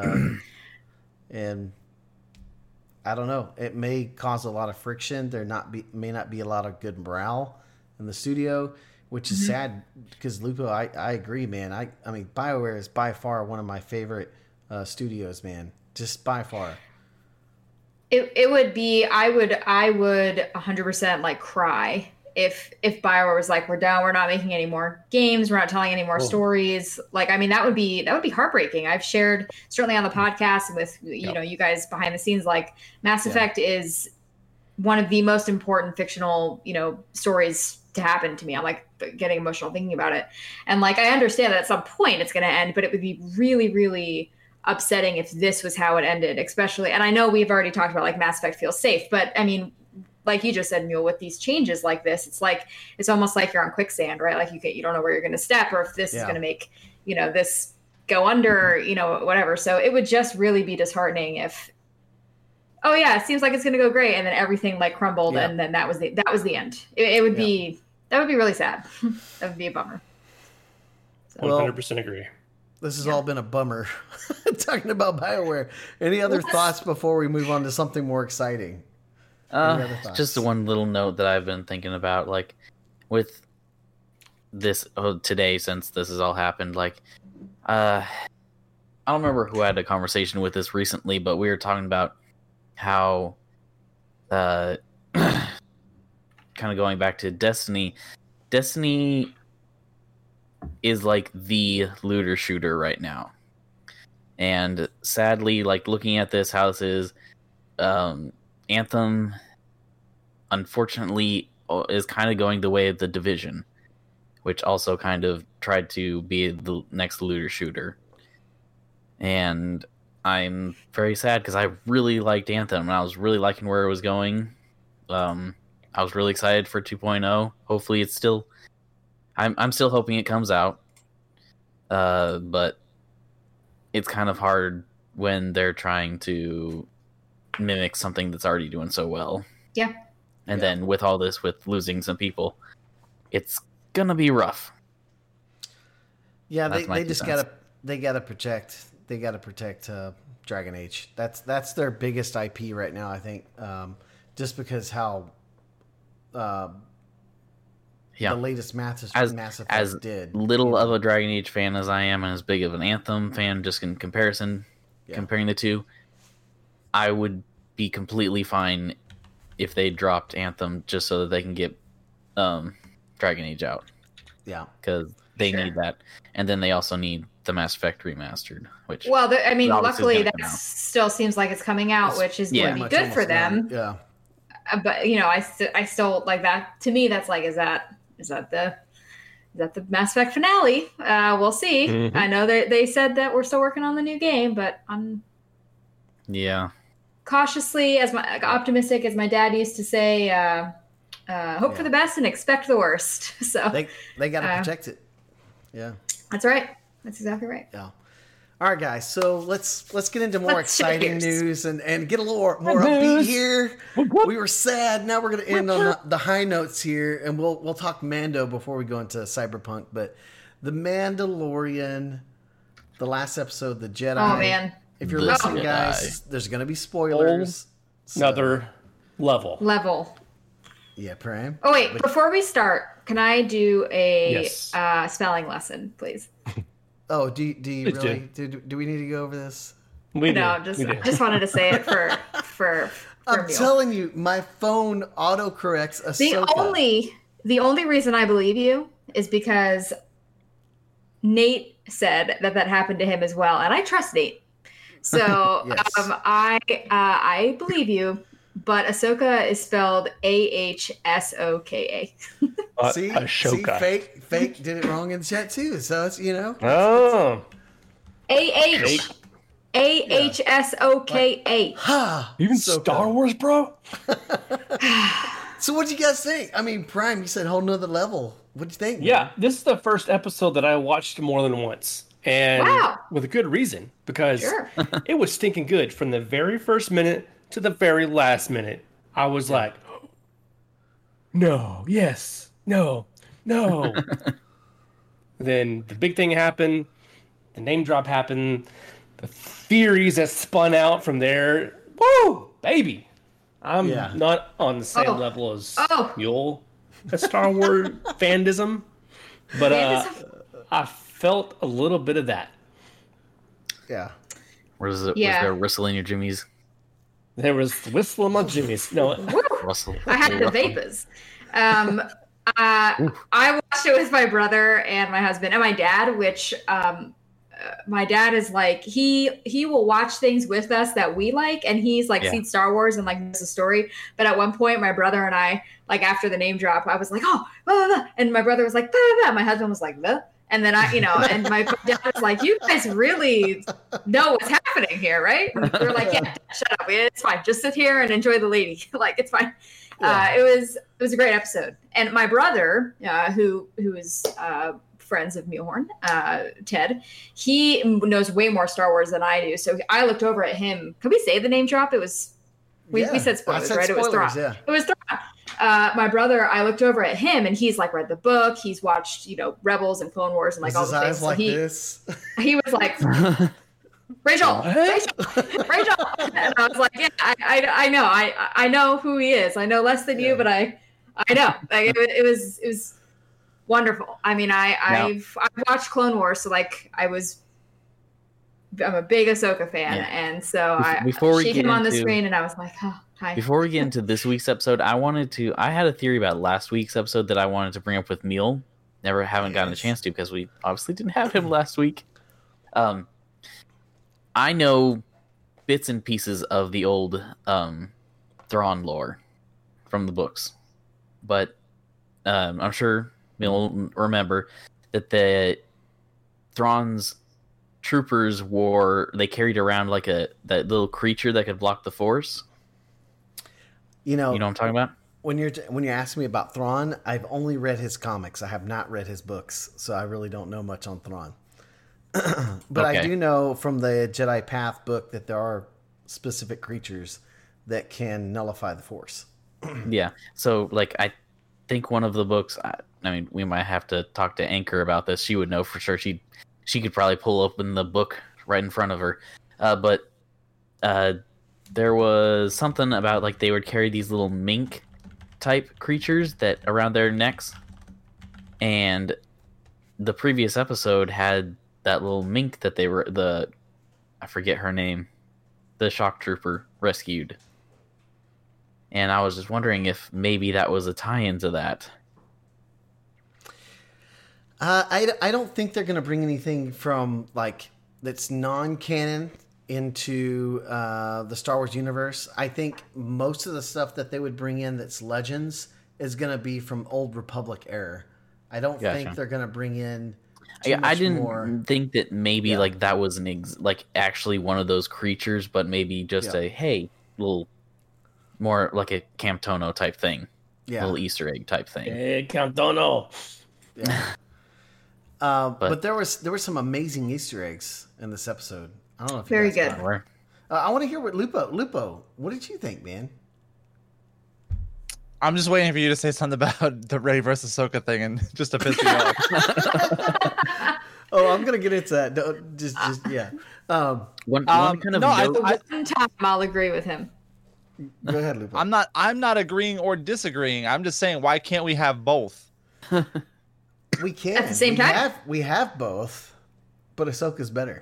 Speaker 1: and I don't know. It may cause a lot of friction. May not be a lot of good morale in the studio, which is sad because Lupo, I agree, man. I mean, BioWare is by far one of my favorite studios, man. Just by far.
Speaker 3: It would be, I would 100% like cry if BioWare was like, we're done, we're not making any more games, we're not telling any more stories. Like, I mean, that would be heartbreaking. I've shared certainly on the podcast with you know, you guys behind the scenes, like Mass Effect is one of the most important fictional, you know, stories to happen to me. I'm like getting emotional thinking about it. And like, I understand that at some point it's going to end, but it would be really, really upsetting if this was how it ended, especially. And I know we've already talked about like Mass Effect feels safe, but I mean, like you just said, Mule, with these changes like this, it's almost like you're on quicksand, right? Like you don't know where you're going to step, or if this is going to make, you know, this go under, you know, whatever. So it would just really be disheartening if, oh yeah, it seems like it's going to go great, and then everything like crumbled, and then that was the end. It would be, that would be really sad. That would be a bummer.
Speaker 6: So. 100% agree.
Speaker 1: This has all been a bummer. Talking about BioWare. Any other thoughts before we move on to something more exciting?
Speaker 4: Just one little note that I've been thinking about, like with this today, since this has all happened, like I don't remember who I had a conversation with this recently, but we were talking about how kind of going back to Destiny is like the looter shooter right now, and sadly, like looking at this, how this is Anthem, unfortunately, is kind of going the way of the Division, which also kind of tried to be the next looter shooter. And I'm very sad because I really liked Anthem, and I was really liking where it was going. I was really excited for 2.0. Hopefully it's still... I'm still hoping it comes out. But it's kind of hard when they're trying to mimic something that's already doing so well.
Speaker 3: Yeah.
Speaker 4: And then with all this, with losing some people, it's gonna be rough.
Speaker 1: Yeah, they just they gotta protect Dragon Age. That's their biggest IP right now, I think. Just because how the latest Mass Effect
Speaker 4: as
Speaker 1: did.
Speaker 4: Little of a Dragon Age fan as I am, and as big of an Anthem fan, just in comparison, comparing the two, I would be completely fine if they dropped Anthem just so that they can get Dragon Age out.
Speaker 1: Yeah,
Speaker 4: because they need that, and then they also need the Mass Effect remastered. Which,
Speaker 3: well, I mean, luckily that still seems like it's coming out, which is going to be good for them.
Speaker 1: Yeah,
Speaker 3: but you know, I still like that. To me, that's like, is that the Mass Effect finale? We'll see. Mm-hmm. I know they said that we're still working on the new game, but I'm cautiously optimistic, as my dad used to say. Hope for the best and expect the worst. So
Speaker 1: they got to protect it. Yeah,
Speaker 3: that's right. That's exactly right.
Speaker 1: Yeah. All right, guys. So let's get into more exciting news and get a little more upbeat here. We were sad. Now we're going to end on the high notes here, and we'll talk Mando before we go into Cyberpunk. But the Mandalorian, the last episode, the Jedi.
Speaker 3: Oh man!
Speaker 1: If you're listening, guys, there's going to be spoilers.
Speaker 6: Another level.
Speaker 1: Yeah, Prime.
Speaker 3: Oh wait, before we start, can I do a spelling lesson, please?
Speaker 1: Oh, do you really? Do we need to go over this?
Speaker 3: I just wanted to say it for
Speaker 1: I'm
Speaker 3: Mule.
Speaker 1: telling you, my phone autocorrects
Speaker 3: Ahsoka. The only reason I believe you is because Nate said that happened to him as well, and I trust Nate. So
Speaker 1: yes.
Speaker 3: I believe you. But Ahsoka is spelled Ahsoka.
Speaker 1: See, fake did it wrong in the chat too. So it's
Speaker 6: Oh.
Speaker 3: Ahsoka.
Speaker 1: Ha!
Speaker 6: Even Star Wars, bro.
Speaker 1: So what do you guys think? I mean, Prime, you said whole nother level. What'd you think?
Speaker 6: Yeah, this is the first episode that I watched more than once. And with a good reason, because it was stinking good from the very first minute to the very last minute. I was like, no, yes, no. Then the big thing happened. The name drop happened. The theories that spun out from there. Woo, baby. I'm not on the same level as Mule, a Star Wars fandism. But I felt a little bit of that.
Speaker 1: Yeah.
Speaker 4: Was there a whistle in your jimmies?
Speaker 6: There was whistle in my jimmies. No,
Speaker 4: Russell.
Speaker 3: I had the vapors. I watched it with my brother and my husband and my dad, which my dad is like, he will watch things with us that we like, and he's like seen Star Wars and like knows the story. But at one point, my brother and I, like after the name drop, I was like, oh, blah, blah, blah. And my brother was like, blah, blah, blah. My husband was like, blah. And then and my dad was like, you guys really know what's happening here, right? And we were like, yeah, shut up. It's fine. Just sit here and enjoy the lady. Like, it's fine. Yeah. It was a great episode. And my brother, who is friends of Mulehorn, Ted, he knows way more Star Wars than I do. So I looked over at him. Could we say the name drop? It was, we said spoilers, right?
Speaker 1: Spoilers,
Speaker 3: it was Thrawn.
Speaker 1: Yeah.
Speaker 3: It was Thrawn. My brother, I looked over at him, and he's like read the book. He's watched, Rebels and Clone Wars and like all the things.
Speaker 1: Like
Speaker 3: so he was like, Rachel. And I was like, yeah, I know. I know who he is. I know less than you, but I know. Like, it was wonderful. I mean, I've watched Clone Wars, so like I'm a big Ahsoka fan, and so she came on the screen, and I was like, oh, hi.
Speaker 4: Before we get into this week's episode, I had a theory about last week's episode that I wanted to bring up with Mule. Haven't gotten a chance to because we obviously didn't have him last week. I know bits and pieces of the old Thrawn lore from the books, but I'm sure you'll remember that the Thrawn's troopers they carried around like that little creature that could block the Force. You know what I'm talking about?
Speaker 1: When you're asking me about Thrawn, I've only read his comics. I have not read his books, so I really don't know much on Thrawn. But I do know from the Jedi Path book that there are specific creatures that can nullify the Force.
Speaker 4: Yeah. So, like, I think one of the books, I mean, we might have to talk to Anchor about this. She would know for sure. She she could probably pull open the book right in front of her. But there was something about like they would carry these little mink type creatures that around their necks, and the previous episode had that little mink that they were I forget her name, the shock trooper rescued. And I was just wondering if maybe that was a tie-in to that.
Speaker 1: I don't think they're going to bring anything from like that's non-canon into the Star Wars universe. I think most of the stuff that they would bring in that's Legends is going to be from Old Republic era. I don't think they're going to bring in.
Speaker 4: I didn't think that maybe like that was like actually one of those creatures, but maybe just a little more like a Camptono type thing, little Easter egg type thing.
Speaker 6: Hey, Camptono.
Speaker 1: Yeah. But there were some amazing Easter eggs in this episode. I don't know if
Speaker 3: very
Speaker 1: you guys
Speaker 3: good.
Speaker 1: I want to hear what Lupo. What did you think, man?
Speaker 5: I'm just waiting for you to say something about the Rey versus Ahsoka thing, and just to piss me off.
Speaker 1: Oh, I'm gonna get into that. Just yeah.
Speaker 4: One kind of note.
Speaker 3: One time I'll agree with him.
Speaker 1: Go ahead, Lupo.
Speaker 5: I'm not agreeing or disagreeing. I'm just saying, why can't we have both?
Speaker 1: We can
Speaker 3: at the same time.
Speaker 1: We have both, but Ahsoka's better.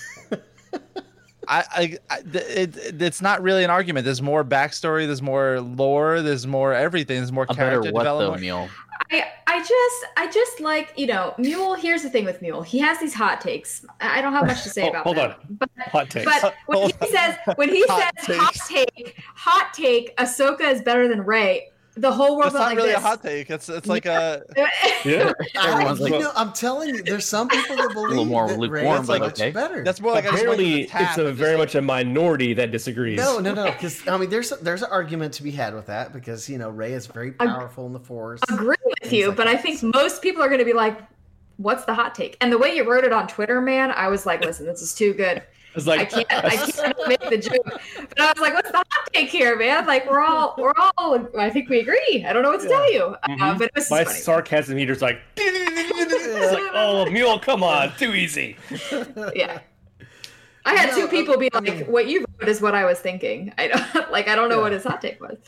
Speaker 5: It's not really an argument. There's more backstory. There's more lore. There's more everything. There's more character development.
Speaker 4: Though, Neil?
Speaker 3: I just like, Mule. Here's the thing with Mule. He has these hot takes. I don't have much to say about them.
Speaker 6: Hot takes.
Speaker 3: But when he says hot take, Ahsoka is better than Rey. The whole world
Speaker 5: It's not
Speaker 3: like
Speaker 5: really
Speaker 3: this.
Speaker 5: a hot take. It's like a
Speaker 6: Yeah.
Speaker 1: I'm telling you, there's some people that believe
Speaker 4: little more
Speaker 1: that Rey
Speaker 4: lukewarm,
Speaker 1: is
Speaker 4: but
Speaker 1: much
Speaker 4: okay.
Speaker 1: better.
Speaker 5: that's more like
Speaker 6: Apparently, it's very much a minority that disagrees.
Speaker 1: No, because I mean, there's an argument to be had with that because Rey is very powerful in the Force.
Speaker 3: Agree with you, but I think most people are going to be like, "What's the hot take?" And the way you wrote it on Twitter, man, I was like, "Listen, this is too good."
Speaker 6: It's like,
Speaker 3: I can't make the joke, but I was like, "What's the hot take here, man?" Like we're all. I think we agree. I don't know what to tell you, but it was
Speaker 6: my
Speaker 3: funny.
Speaker 6: sarcasm meter's like, it's like, oh, Mule, come on, too easy.
Speaker 3: Yeah. I had two people be like, "What you wrote is what I was thinking." I don't know what his hot take was.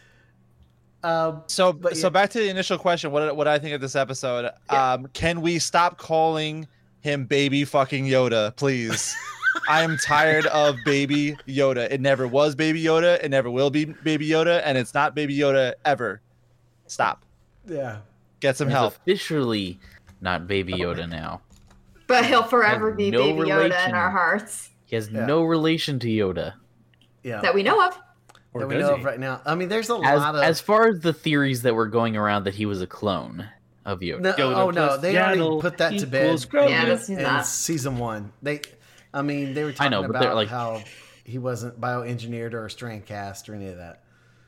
Speaker 5: So back to the initial question. What I think of this episode?
Speaker 3: Yeah.
Speaker 5: Can we stop calling him baby fucking Yoda, please? I am tired of baby Yoda. It never was baby Yoda. It never will be baby Yoda, and it's not baby Yoda ever. Stop.
Speaker 1: Yeah.
Speaker 5: Get some
Speaker 4: He's
Speaker 5: help.
Speaker 4: officially not Baby Yoda now.
Speaker 3: But he'll forever be
Speaker 4: no
Speaker 3: Baby Yoda in
Speaker 4: relation.
Speaker 3: our hearts
Speaker 4: He has no relation to Yoda.
Speaker 1: Yeah.
Speaker 3: that we know of.
Speaker 6: Or
Speaker 1: that we
Speaker 6: does
Speaker 1: know
Speaker 6: he?
Speaker 1: of right now. I mean, there's a
Speaker 4: As,
Speaker 1: lot of.
Speaker 4: as far as the theories that were going around that he was a clone of Yoda.
Speaker 1: No,
Speaker 6: Yoda
Speaker 1: no,
Speaker 6: plus
Speaker 1: they
Speaker 6: Yaddle
Speaker 1: already put that to bed
Speaker 6: equals Grogu.
Speaker 3: Yeah, that's
Speaker 1: in
Speaker 3: not.
Speaker 1: season 1. They were talking
Speaker 4: know, but they're
Speaker 1: about
Speaker 4: like-
Speaker 1: how he wasn't bioengineered or strand cast or any of that.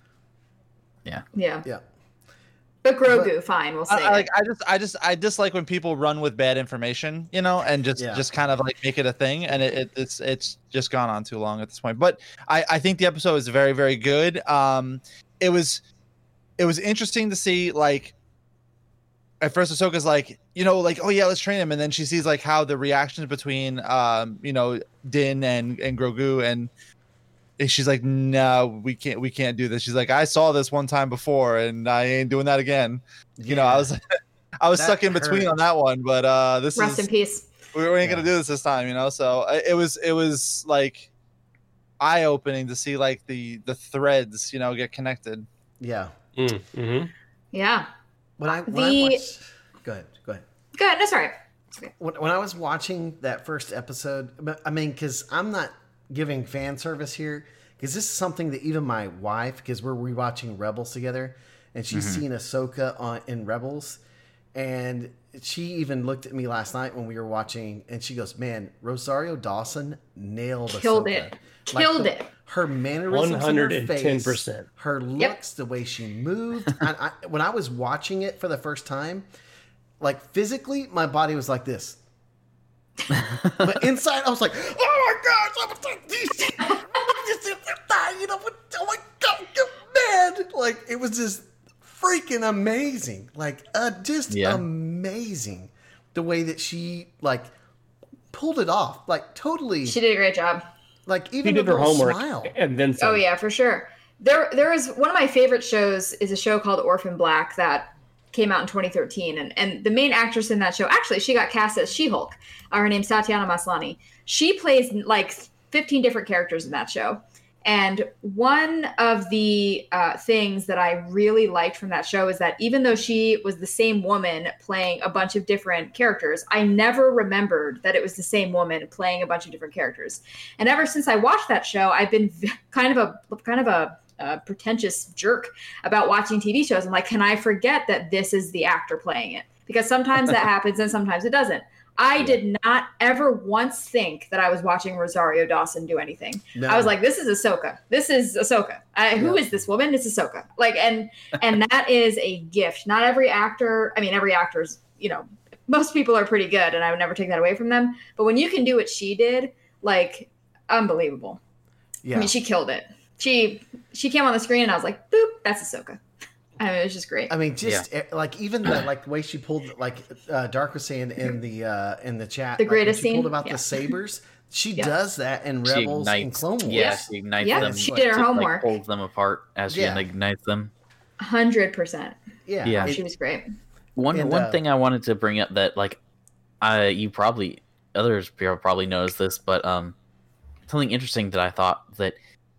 Speaker 4: Yeah.
Speaker 3: Yeah.
Speaker 1: Yeah.
Speaker 3: But Grogu, fine, we'll say.
Speaker 5: I dislike when people run with bad information, and just kind of like make it a thing, and it's just gone on too long at this point. But I think the episode is very, very good. It was interesting to see, like, at first Ahsoka's like, oh yeah, let's train him, and then she sees like how the reactions between Din and Grogu, and she's like, no, we can't do this. She's like, I saw this one time before, and I ain't doing that again. I was
Speaker 1: That
Speaker 5: stuck in between
Speaker 1: hurt.
Speaker 5: on that one, but this
Speaker 3: Rest in peace.
Speaker 5: we ain't gonna do this time, So it was like eye opening to see like the threads, get connected.
Speaker 1: Yeah.
Speaker 6: Mm-hmm.
Speaker 3: Yeah.
Speaker 1: When I watched, go ahead.
Speaker 3: Go ahead. That's all right.
Speaker 1: When I was watching that first episode, I mean, because I'm not giving fan service here, because this is something that even my wife, because we're rewatching Rebels together, and she's seen Ahsoka in Rebels, and she even looked at me last night when we were watching, and she goes, "Man, Rosario Dawson nailed
Speaker 3: Killed
Speaker 1: Ahsoka.
Speaker 3: it. Killed it.
Speaker 1: Her mannerisms, in her face,
Speaker 6: 110%.
Speaker 1: her looks, the way she moved. When I was watching it for the first time, like physically, my body was like this. But inside, I was like, "Oh my gosh!" I was like, "Oh my god, man!" Like it was just freaking amazing. Like just amazing the way that she like pulled it off. Like totally.
Speaker 3: She did a great job.
Speaker 1: Like
Speaker 6: She
Speaker 1: even
Speaker 6: did
Speaker 1: the
Speaker 6: her
Speaker 1: little
Speaker 6: homework
Speaker 1: smile.
Speaker 6: and then some.
Speaker 3: Oh yeah, for sure. There is one of my favorite shows is a show called Orphan Black that came out in 2013, and the main actress in that show, actually, she got cast as She-Hulk. Her name's Tatiana Maslany. She plays like 15 different characters in that show. And one of the things that I really liked from that show is that even though she was the same woman playing a bunch of different characters, I never remembered that it was the same woman playing a bunch of different characters. And ever since I watched that show, I've been kind of a pretentious jerk about watching TV shows. I'm like, can I forget that this is the actor playing it? Because sometimes that happens and sometimes it doesn't. I did not ever once think that I was watching Rosario Dawson do anything.
Speaker 1: No.
Speaker 3: I was like, this is Ahsoka. This is Ahsoka. Who is this woman? It's Ahsoka. Like, and that is a gift. Not every actor, I mean, every actor's, most people are pretty good and I would never take that away from them. But when you can do what she did, like, unbelievable.
Speaker 1: Yeah.
Speaker 3: I mean, she killed it. She came on the screen and I was like, boop, that's Ahsoka. I mean, it was just great.
Speaker 1: I mean, like even the way she pulled, like Dark was saying in the chat,
Speaker 3: The greatest
Speaker 1: she pulled
Speaker 3: scene?
Speaker 1: about
Speaker 3: Yeah.
Speaker 1: the sabers. She does that in Rebels and Clone Wars.
Speaker 4: Yeah, she ignites
Speaker 3: Yeah,
Speaker 4: them.
Speaker 3: she did her
Speaker 4: Like,
Speaker 3: homework.
Speaker 4: pulls them apart as she ignites them.
Speaker 3: 100%.
Speaker 1: Yeah,
Speaker 4: Yeah.
Speaker 3: She was great.
Speaker 4: One
Speaker 1: And,
Speaker 4: thing I wanted to bring up that others probably knows this, but something interesting that I thought that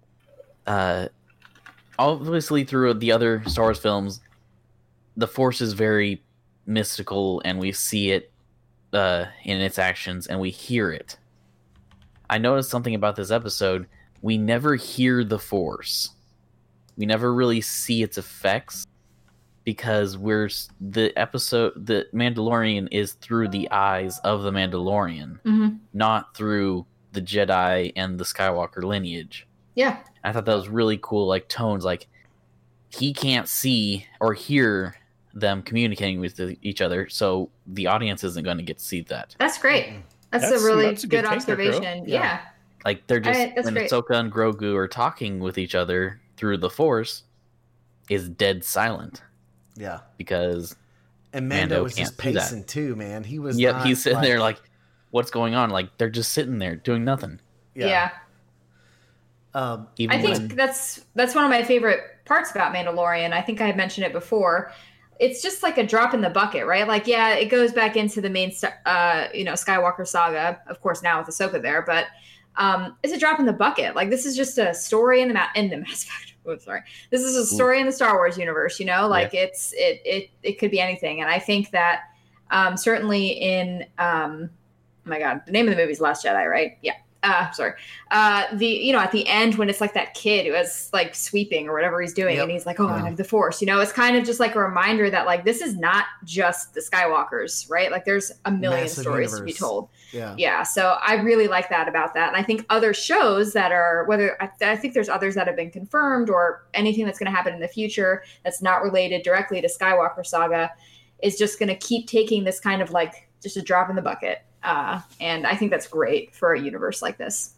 Speaker 4: obviously through the other Star Wars films, the Force is very mystical and we see it in its actions and we hear it. I noticed something about this episode. We never hear the Force. We never really see its effects because the Mandalorian is through the eyes of the Mandalorian, not through the Jedi and the Skywalker lineage.
Speaker 3: Yeah.
Speaker 4: I thought that was really cool, like tones, like he can't see or hear them communicating with each other, so the audience isn't going to get to see that.
Speaker 3: That's great. That's a
Speaker 6: good
Speaker 3: good
Speaker 6: take there,
Speaker 3: observation.
Speaker 6: Crow.
Speaker 3: Yeah.
Speaker 4: Like they're just
Speaker 3: That's
Speaker 4: when
Speaker 3: great.
Speaker 4: Ahsoka and Grogu are talking with each other through the Force, is dead silent
Speaker 1: yeah.
Speaker 4: because
Speaker 1: And Mando
Speaker 4: Mando
Speaker 1: was just
Speaker 4: can't do that.
Speaker 1: pacing too, man. He was.
Speaker 4: yep,
Speaker 1: not,
Speaker 4: he's sitting there like, what's going on? Like they're just sitting there doing nothing.
Speaker 3: Yeah.
Speaker 4: Even
Speaker 3: I think that's one of my favorite parts about Mandalorian. I think I had mentioned it before. It's just like a drop in the bucket, right? Like, yeah, it goes back into the main, Skywalker saga, of course, now with Ahsoka there, but it's a drop in the bucket. Like, this is just a story in the Mass Effect. Oh, sorry. This is a story in the Star Wars universe, Like, it could be anything. And I think that certainly in, oh my God, the name of the movie is Last Jedi, right? Yeah. Sorry. At the end when it's like that kid who is like sweeping or whatever he's doing, and he's like, "Oh, I have the Force." It's kind of just like a reminder that like this is not just the Skywalkers, right? Like there's a million
Speaker 1: Massive
Speaker 3: stories to
Speaker 1: universe.
Speaker 3: be told.
Speaker 1: Yeah.
Speaker 3: Yeah. So I really like that about that, and I think other shows that are I think there's others that have been confirmed or anything that's going to happen in the future that's not related directly to Skywalker saga is just going to keep taking this kind of like just a drop in the bucket. And I think that's great for a universe like this.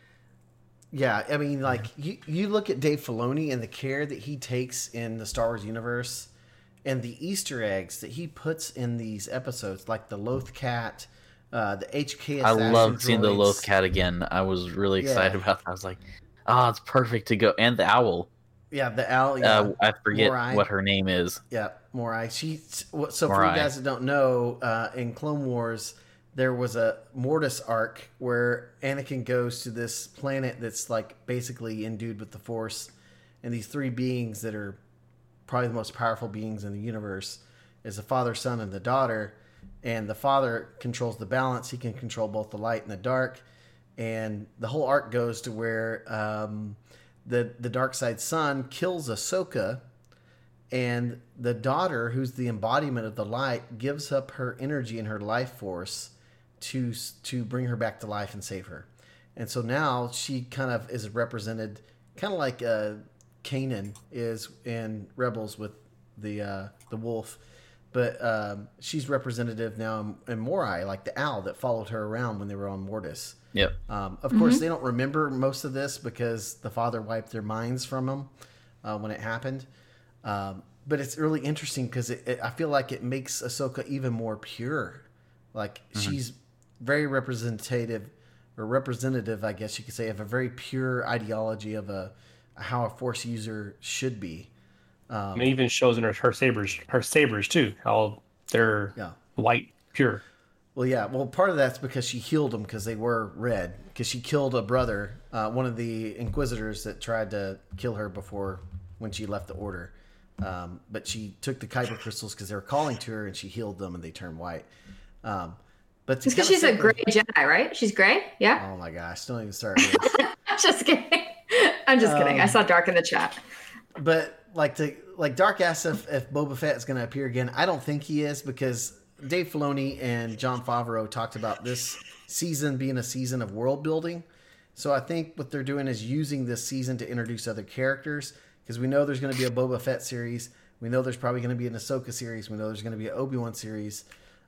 Speaker 1: Yeah, I mean, like you look at Dave Filoni and the care that he takes in the Star Wars universe, and the Easter eggs that he puts in these episodes, like the Loth Cat, the HK.
Speaker 4: I
Speaker 1: Assassin
Speaker 4: loved seeing the
Speaker 1: droids.
Speaker 4: Loth Cat again. I was really excited about that. I was like, it's perfect to go. And the owl.
Speaker 1: Yeah, the owl. Yeah.
Speaker 4: I forget
Speaker 1: Morai.
Speaker 4: what her name is.
Speaker 1: Yeah, Morai. So for you
Speaker 4: Morai.
Speaker 1: guys that don't know, in Clone Wars, there was a Mortis arc where Anakin goes to this planet that's like basically endued with the Force, and these three beings that are probably the most powerful beings in the universe is the father, son, and the daughter. And the father controls the balance; he can control both the light and the dark. And the whole arc goes to where the dark side son kills Ahsoka. And the daughter, who's the embodiment of the light, gives up her energy and her life force to bring her back to life and save her. And so now she kind of is represented, kind of like Kanan is in Rebels with the wolf, but she's representative now in Morai, like the owl that followed her around when they were on Mortis.
Speaker 4: Yep.
Speaker 1: Of course, they don't remember most of this because the father wiped their minds from them when it happened. But it's really interesting because I feel like it makes Ahsoka even more pure. Like very representative, I guess you could say, of a very pure ideology of how a Force user should be.
Speaker 6: And it even shows in her sabers too, how they're white, pure.
Speaker 1: Well, yeah. Well, part of that's because she healed them because they were red. Because she killed a brother, one of the Inquisitors that tried to kill her before when she left the Order. But she took the Kyber crystals because they were calling to her, and she healed them, and they turned white. But
Speaker 3: it's because she's a gray Jedi, right? She's gray, yeah.
Speaker 1: Oh my gosh! Don't even start with this.
Speaker 3: I'm just kidding. I saw Dark in the chat.
Speaker 1: But like Dark asked if Boba Fett is going to appear again. I don't think he is, because Dave Filoni and Jon Favreau talked about this season being a season of world building. So I think what they're doing is using this season to introduce other characters, because we know there's going to be a Boba Fett series. We know there's probably going to be an Ahsoka series. We know there's going to be an Obi-Wan series.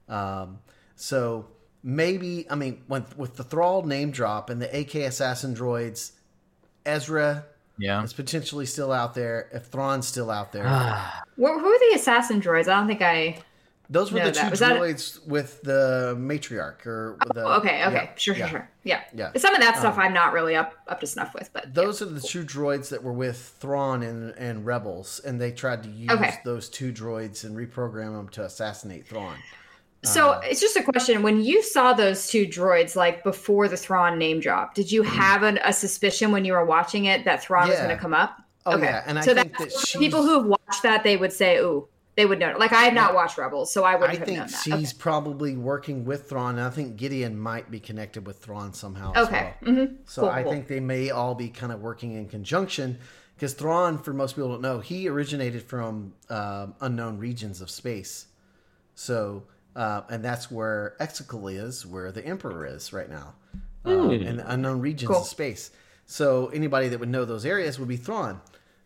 Speaker 1: So maybe, I mean, with the Thrall name drop and the AK assassin droids, Ezra is potentially still out there. If Thrawn's still out there.
Speaker 3: Who are the assassin droids? I don't think
Speaker 1: those were the two droids with the matriarch, or the.
Speaker 3: Okay. Sure. Yeah. Some of that stuff I'm not really up to snuff with, but
Speaker 1: those are the two droids that were with Thrawn and Rebels, and they tried to use those two droids and reprogram them to assassinate Thrawn.
Speaker 3: So it's just a question. When you saw those two droids, like before the Thrawn name drop, did you have a suspicion when you were watching it that Thrawn was going to come up?
Speaker 1: Oh, yeah. And I think that
Speaker 3: people who have watched that, they would say, ooh, they would know. Like, I have not watched Rebels, so I wouldn't have known that.
Speaker 1: I think she's probably working with Thrawn, and I think Gideon might be connected with Thrawn somehow
Speaker 3: as well. Mm-hmm.
Speaker 1: So I think they may all be kind of working in conjunction, because Thrawn, for most people don't know, he originated from unknown regions of space. So... and that's where Exegol is, where the Emperor is right now, in the unknown regions of space. So anybody that would know those areas would be Thrawn.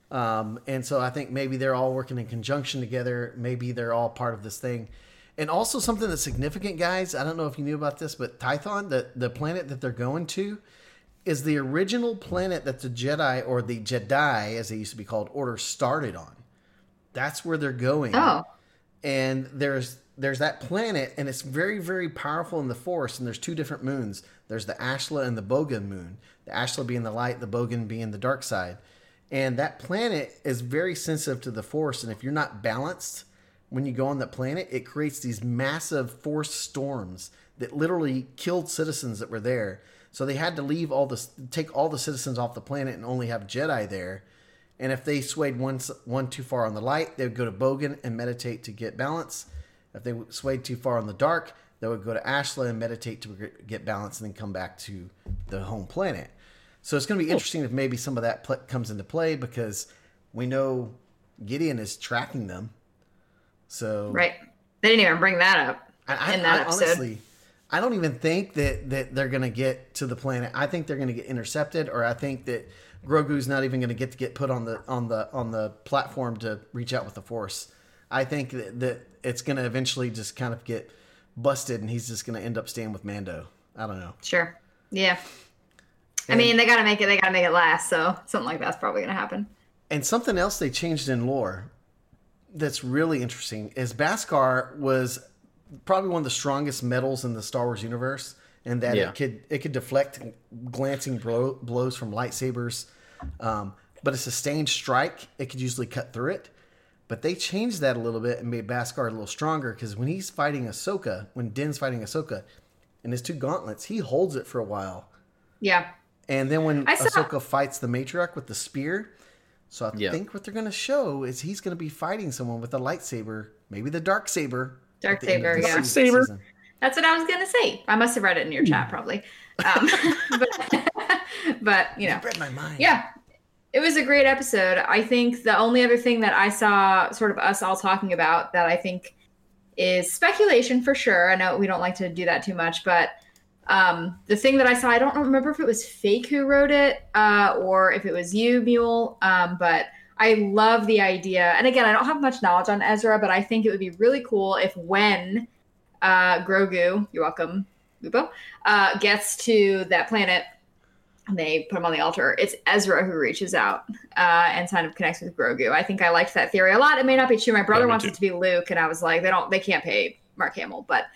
Speaker 1: And so I think maybe they're all working in conjunction together. Maybe they're all part of this thing. And also something that's significant, guys, I don't know if you knew about this, but Tython, the planet that they're going to, is the original planet that the Jedi, or the Jedi, as they used to be called, Order started on. That's where they're going.
Speaker 3: Oh.
Speaker 1: And there's that planet, and it's very, very powerful in the Force, and there's two different moons. There's the Ashla and the Bogan moon. The Ashla being the light, the Bogan being the dark side. And that planet is very sensitive to the Force, and if you're not balanced when you go on that planet, it creates these massive Force storms that literally killed citizens that were there. So they had to take all the citizens off the planet and only have Jedi there. And if they swayed one too far on the light, they would go to Bogan and meditate to get balance. If they swayed too far on the dark, they would go to Ashla and meditate to get balance, and then come back to the home planet. So it's going to be interesting if maybe some of that comes into play, because we know Gideon is tracking them. So
Speaker 3: right, they didn't even bring that up in that episode.
Speaker 1: Honestly, I don't even think that they're going to get to the planet. I think they're going to get intercepted, or I think that Grogu's not even going to get put on the platform to reach out with the Force. I think that it's going to eventually just kind of get busted, and he's just going to end up staying with Mando. I don't know.
Speaker 3: Sure. Yeah. I mean, they got to make it last, so something like that's probably going to happen.
Speaker 1: And something else they changed in lore that's really interesting is Beskar was probably one of the strongest metals in the Star Wars universe, and that it could deflect glancing blows from lightsabers, but a sustained strike, it could usually cut through it. But they changed that a little bit and made Beskar a little stronger, because when he's fighting Ahsoka, when Din's fighting Ahsoka, in his two gauntlets, he holds it for a while.
Speaker 3: Yeah.
Speaker 1: And then when Ahsoka fights the matriarch with the spear, so I think what they're going to show is he's going to be fighting someone with a lightsaber, maybe the dark saber.
Speaker 3: Dark saber, yeah.
Speaker 6: Dark saber.
Speaker 3: That's what I was going to say. I must have read it in your chat, probably. But you know,
Speaker 1: you read my mind.
Speaker 3: Yeah. It was a great episode. I think the only other thing that I saw sort of us all talking about that I think is speculation for sure. I know we don't like to do that too much, but the thing that I saw, I don't remember if it was Fake who wrote it or if it was you, Mule, but I love the idea. And again, I don't have much knowledge on Ezra, but I think it would be really cool if when Grogu, you're welcome, Lupo, gets to that planet, and they put him on the altar, it's Ezra who reaches out and kind of connects with Grogu. I think I liked that theory a lot. It may not be true. My brother wants it to be Luke, and I was like, they can't pay Mark Hamill. But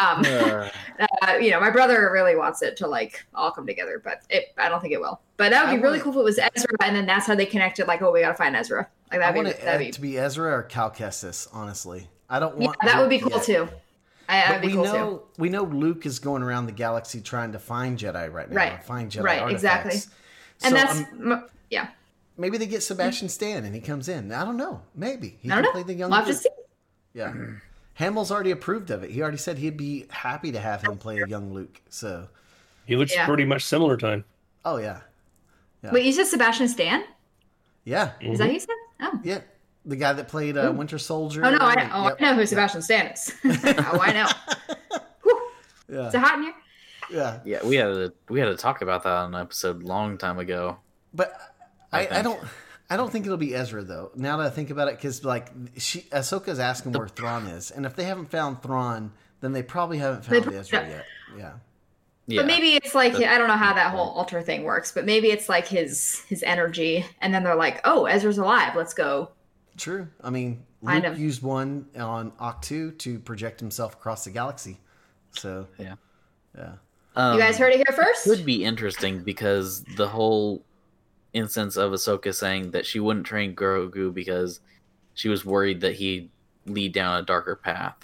Speaker 3: my brother really wants it to like all come together, but I don't think it will. But that would be really cool if it was Ezra, and then that's how they connected. Like, oh, we got to find Ezra. Like
Speaker 1: I want it to be Ezra or Cal Kestis. Honestly, I don't want.
Speaker 3: Yeah, that would be cool too. That'd be cool too.
Speaker 1: We know Luke is going around the galaxy trying to find Jedi right now.
Speaker 3: Right.
Speaker 1: Find Jedi
Speaker 3: right.
Speaker 1: artifacts.
Speaker 3: Exactly. And that's yeah.
Speaker 1: Maybe they get Sebastian Stan and he comes in. I don't know. Maybe he
Speaker 3: I don't know.
Speaker 1: play the young.
Speaker 3: We'll have to see.
Speaker 1: Yeah. Hamill's already approved of it. He already said he'd be happy to have him play a young Luke. So
Speaker 6: he looks pretty much similar to him.
Speaker 1: Oh yeah.
Speaker 3: Wait, you said Sebastian Stan?
Speaker 1: Yeah.
Speaker 3: Is that who you said? Oh.
Speaker 1: Yeah. The guy that played Winter Soldier.
Speaker 3: Oh no, I know who Sebastian Stan is. Oh, I know. Yeah. Is it hot in here?
Speaker 1: Yeah.
Speaker 4: Yeah, we had to talk about that on an episode long time ago.
Speaker 1: But I don't think it'll be Ezra though. Now that I think about it, because like Ahsoka's asking where Thrawn is, and if they haven't found Thrawn, then they probably haven't found Ezra yet. Yeah.
Speaker 3: Yeah. But maybe it's like I don't know how that whole altar thing works, but maybe it's like his energy, and then they're like, "Oh, Ezra's alive. Let's go."
Speaker 1: True. I mean, Luke used one on Ahch-To to project himself across the galaxy. So
Speaker 4: yeah.
Speaker 3: You guys heard it here first.
Speaker 4: Could be interesting because the whole instance of Ahsoka saying that she wouldn't train Grogu because she was worried that he'd lead down a darker path.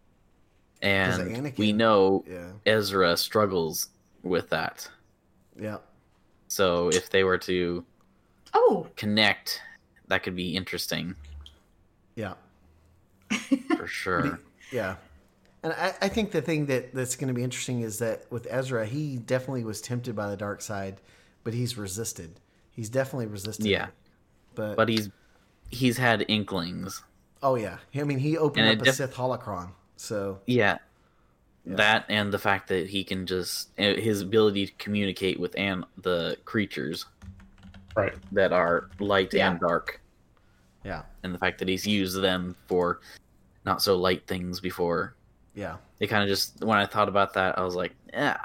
Speaker 4: And we know Ezra struggles with that.
Speaker 1: Yeah.
Speaker 4: So if they were to connect, that could be interesting.
Speaker 1: Yeah.
Speaker 4: For sure.
Speaker 1: Yeah. And I think the thing that's going to be interesting is that with Ezra, he definitely was tempted by the dark side, but he's resisted. He's definitely resisted.
Speaker 4: Yeah.
Speaker 1: It.
Speaker 4: But he's had inklings.
Speaker 1: Oh, yeah. I mean, he opened up a Sith holocron. So
Speaker 4: yeah, that and the fact that he can just his ability to communicate with the creatures,
Speaker 6: right,
Speaker 4: that are light and dark.
Speaker 1: Yeah,
Speaker 4: and the fact that he's used them for not so light things before.
Speaker 1: Yeah,
Speaker 4: it kind of just when I thought about that, I was like,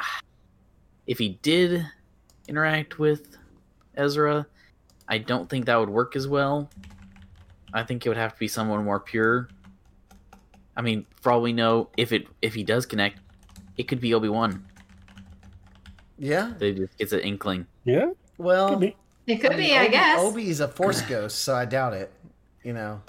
Speaker 4: if he did interact with Ezra, I don't think that would work as well. I think it would have to be someone more pure. I mean, for all we know, if he does connect, it could be Obi-Wan.
Speaker 1: Yeah,
Speaker 4: they just gets an inkling.
Speaker 6: Yeah,
Speaker 1: well,
Speaker 3: it could be. I guess
Speaker 1: Obi is a Force ghost, so I doubt it. You know,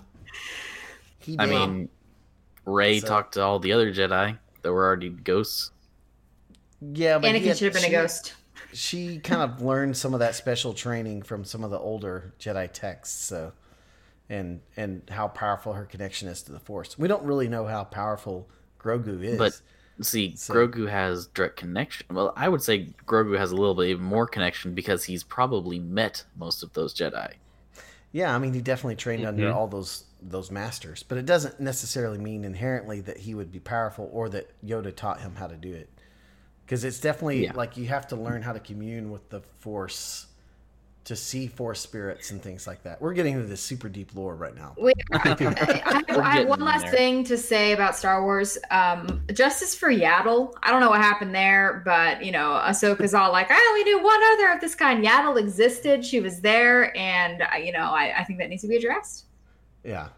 Speaker 4: I mean, Rey talked to all the other Jedi that were already ghosts.
Speaker 1: Yeah, but
Speaker 3: Anakin should have been a ghost.
Speaker 1: She kind of learned some of that special training from some of the older Jedi texts, so. And how powerful her connection is to the Force. We don't really know how powerful Grogu is.
Speaker 4: But see, Grogu has direct connection. Well, I would say Grogu has a little bit even more connection because he's probably met most of those Jedi.
Speaker 1: Yeah, I mean, he definitely trained under all those masters. But it doesn't necessarily mean inherently that he would be powerful or that Yoda taught him how to do it. Because it's definitely like you have to learn how to commune with the Force to see Force spirits and things like that. We're getting into this super deep lore right now.
Speaker 3: I have one last thing to say about Star Wars. Justice for Yaddle. I don't know what happened there, but Ahsoka's all like, I only knew one other of this kind. Yaddle existed. She was there, and I think that needs to be addressed.
Speaker 1: Yeah.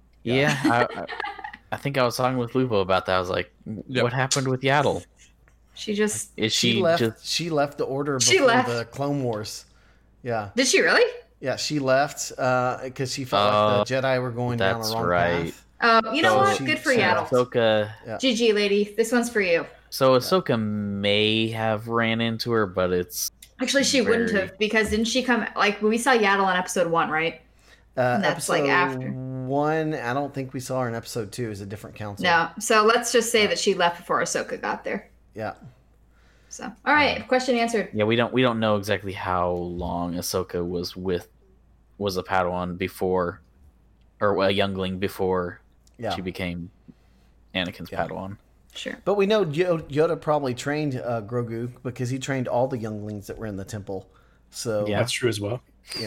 Speaker 4: I think I was talking with Lupo about that. I was like, what happened with Yaddle?
Speaker 3: She just
Speaker 1: she left the Order before the Clone Wars. Yeah.
Speaker 3: Did she really?
Speaker 1: Yeah, she left because she felt like the Jedi were going down the wrong path.
Speaker 3: You know what? Good for Yaddle.
Speaker 4: Ahsoka.
Speaker 3: GG, lady. This one's for you.
Speaker 4: So Ahsoka may have ran into her, but it's...
Speaker 3: Actually, she wouldn't have, because didn't she come... Like, we saw Yaddle in episode 1, right?
Speaker 1: And that's like after. 1, I don't think we saw her in episode 2. It was a different council.
Speaker 3: No, so let's just say that she left before Ahsoka got there.
Speaker 1: Yeah.
Speaker 3: So, all right, question answered.
Speaker 4: Yeah, we don't know exactly how long Ahsoka was a Padawan before, or a youngling before she became Anakin's Padawan.
Speaker 3: Sure.
Speaker 1: But we know Yoda probably trained Grogu because he trained all the younglings that were in the temple. So
Speaker 6: yeah, that's true as well.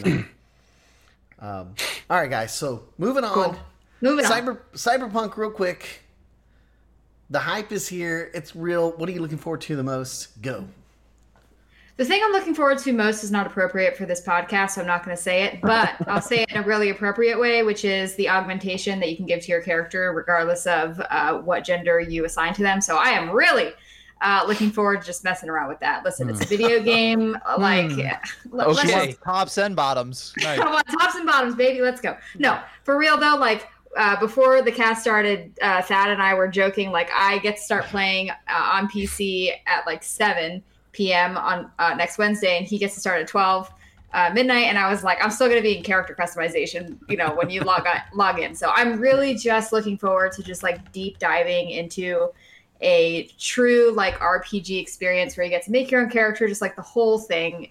Speaker 1: All right, guys. So moving on.
Speaker 3: Cool. Moving on.
Speaker 1: Cyberpunk, real quick. The hype is here. It's real. What are you looking forward to the most? Go.
Speaker 3: The thing I'm looking forward to most is not appropriate for this podcast, so I'm not going to say it, but I'll say it in a really appropriate way, which is the augmentation that you can give to your character regardless of what gender you assign to them. So I am really looking forward to just messing around with that. Listen, it's a video game.
Speaker 5: Okay. Tops and bottoms. Nice.
Speaker 3: Come on, tops and bottoms, baby. Let's go. No, for real though, like before the cast started, Thad and I were joking, like I get to start playing on PC at like 7 p.m. on next Wednesday, and he gets to start at 12 midnight. And I was like, I'm still going to be in character customization, when you log in. So I'm really just looking forward to just like deep diving into a true like RPG experience where you get to make your own character, just like the whole thing.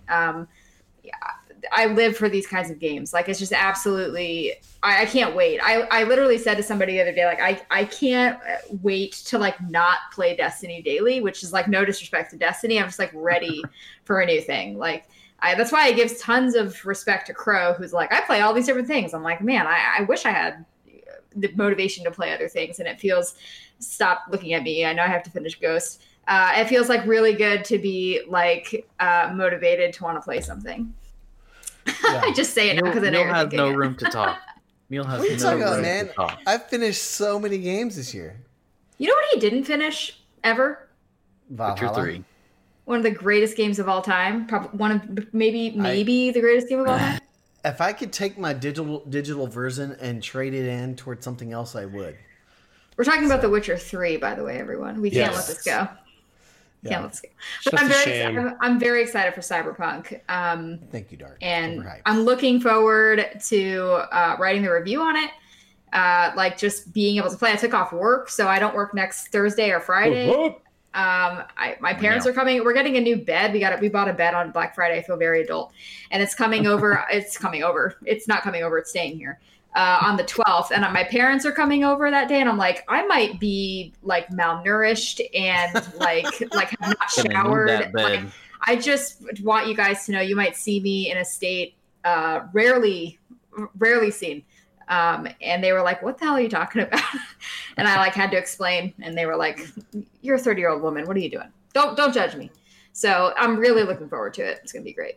Speaker 3: I live for these kinds of games. Like it's just absolutely, I can't wait. I literally said to somebody the other day, like I can't wait to like not play Destiny daily, which is like no disrespect to Destiny. I'm just like ready for a new thing. Like that's why I give tons of respect to Crow, who's like, I play all these different things. I'm like, man, I wish I had the motivation to play other things. And it feels, stop looking at me, I know I have to finish Ghost. It feels like really good to be like motivated to want to play something. Yeah. I just say it now because I know
Speaker 4: Neil has no room to talk. Neil has
Speaker 1: what are you
Speaker 4: no
Speaker 1: talking
Speaker 4: room
Speaker 1: about, man?
Speaker 4: to talk.
Speaker 1: I've finished so many games this year.
Speaker 3: You know what he didn't finish ever?
Speaker 4: Witcher 3.
Speaker 3: One of the greatest games of all time. Probably one of maybe the greatest game of all time.
Speaker 1: If I could take my digital version and trade it in towards something else, I would.
Speaker 3: We're talking about The Witcher 3, by the way, everyone. We can't let this go.
Speaker 1: Yeah.
Speaker 3: Can't let this go. But I'm very excited for Cyberpunk.
Speaker 1: Thank you, Dark.
Speaker 3: And I'm looking forward to writing the review on it. Like just being able to play. I took off work, so I don't work next Thursday or Friday. My parents are coming. We're getting a new bed. We bought a bed on Black Friday. I feel very adult, and it's coming over. It's coming over. It's not coming over. It's staying here on the 12th. And my parents are coming over that day, and I'm like, I might be like malnourished and like have not showered. Like, I just want you guys to know you might see me in a state rarely seen. And they were like, what the hell are you talking about? And I like had to explain, and they were like, you're a 30-year-old woman. What are you doing? Don't judge me. So I'm really looking forward to it. It's going to be great.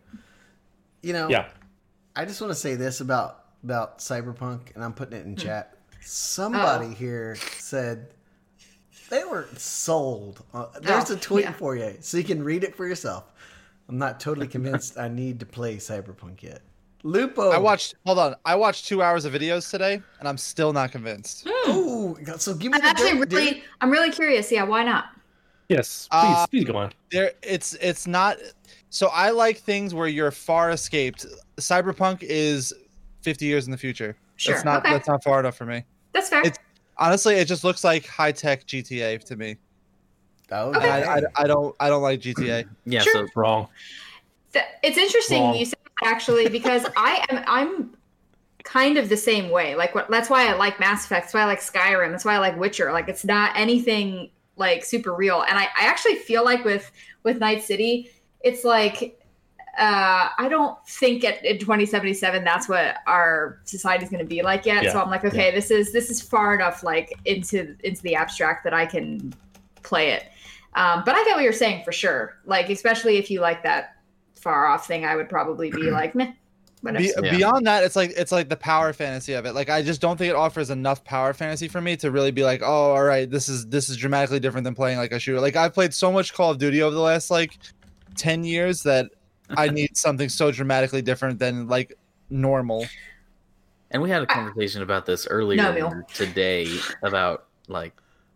Speaker 1: I just want to say this about Cyberpunk, and I'm putting it in chat. Somebody here said they were sold. There's a tweet for you, so you can read it for yourself. I'm not totally convinced I need to play Cyberpunk yet. Lupo.
Speaker 5: I watched 2 hours of videos today, and I'm still not convinced.
Speaker 1: Oh, so give me
Speaker 3: I'm really curious. Yeah, why not?
Speaker 6: Yes, please go on.
Speaker 5: It's not. So I like things where you're far escaped. Cyberpunk is 50 years in the future.
Speaker 3: Sure,
Speaker 5: that's not far enough for me.
Speaker 3: That's fair.
Speaker 5: Honestly, it just looks like high tech GTA to me.
Speaker 1: Okay.
Speaker 5: I don't like GTA.
Speaker 4: Yeah,
Speaker 3: sure.
Speaker 4: So it's wrong.
Speaker 3: It's interesting you said that, actually, because I'm kind of the same way. Like that's why I like Mass Effect. That's why I like Skyrim. That's why I like Witcher. Like it's not anything like super real. And I actually feel like with Night City, it's like I don't think in 2077 that's what our society is going to be like yet. Yeah. So I'm like, okay, this is far enough like into the abstract that I can play it. But I get what you're saying for sure. Like especially if you like that far off thing, I would probably be like, meh.
Speaker 5: Beyond that, it's like the power fantasy of it. Like I just don't think it offers enough power fantasy for me to really be like, oh, all right, this is dramatically different than playing like a shooter. Like I've played so much Call of Duty over the last like 10 years that I need something so dramatically different than like normal.
Speaker 4: And we had a conversation about this earlier today about like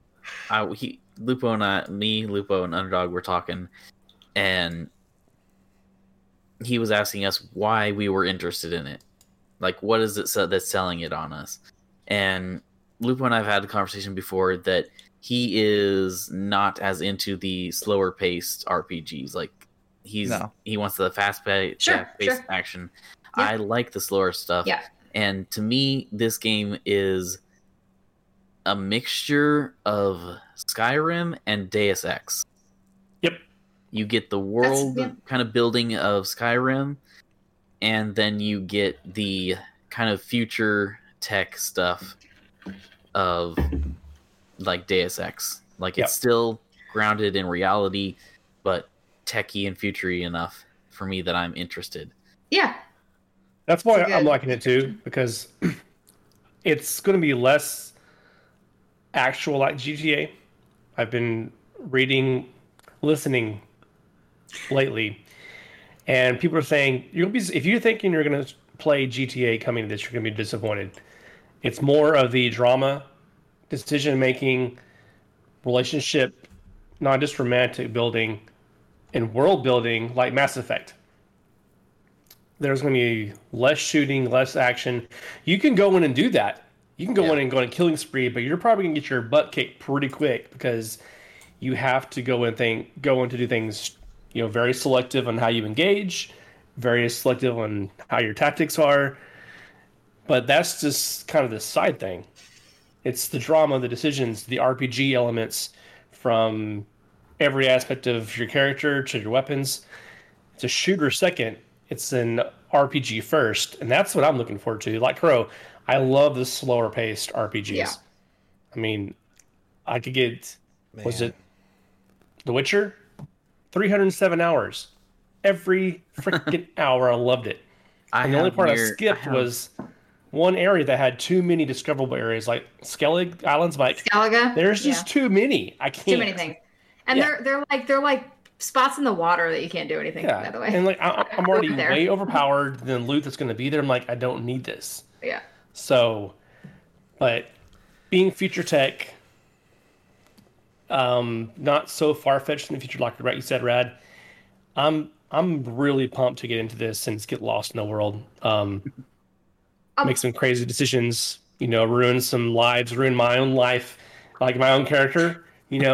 Speaker 4: Lupo and Underdog were talking, and he was asking us why we were interested in it. Like, what is it that's selling it on us? And Lupo and I have had a conversation before that he is not as into the slower paced RPGs. Like he wants the fast paced action. Yeah. I like the slower stuff.
Speaker 3: Yeah.
Speaker 4: And to me, this game is a mixture of Skyrim and Deus Ex.
Speaker 6: Yep.
Speaker 4: You get the world kind of building of Skyrim, and then you get the kind of future tech stuff of like Deus Ex. Like it's still grounded in reality, but techie and futury enough for me that I'm interested.
Speaker 3: Yeah.
Speaker 6: That's why
Speaker 3: It's a
Speaker 6: I'm
Speaker 3: good
Speaker 6: liking it too, because it's going to be less actual like GTA. I've been listening lately, and people are saying if you're thinking you're going to play GTA coming to this, you're going to be disappointed. It's more of the drama, decision making, relationship, not just romantic building, and world building like Mass Effect. There's going to be less shooting, less action. You can go in and do that. You can go in and go on a killing spree, but you're probably going to get your butt kicked pretty quick because you have to go in to do things, very selective on how you engage, very selective on how your tactics are. But that's just kind of the side thing. It's the drama, the decisions, the RPG elements from every aspect of your character to your weapons. It's a shooter second. It's an RPG first, and that's what I'm looking forward to. Like Crow, I love the slower paced RPGs.
Speaker 3: Yeah.
Speaker 6: I mean, I could get, was it The Witcher? 307 hours. Every freaking hour, I loved it. And the only part I skipped was one area that had too many discoverable areas, like Skellig Islands. Like,
Speaker 3: Skellige.
Speaker 6: there's just too many. I can't.
Speaker 3: Too many things. And they're like spots in the water that you can't do anything. By the way,
Speaker 6: and like I'm already way overpowered than loot that's going to be there. I'm like, I don't need this.
Speaker 3: Yeah.
Speaker 6: So, but being future tech, not so far fetched in the future, like you said, Rad. I'm really pumped to get into this and just get lost in the world. Make some crazy decisions. Ruin some lives, ruin my own life, like my own character.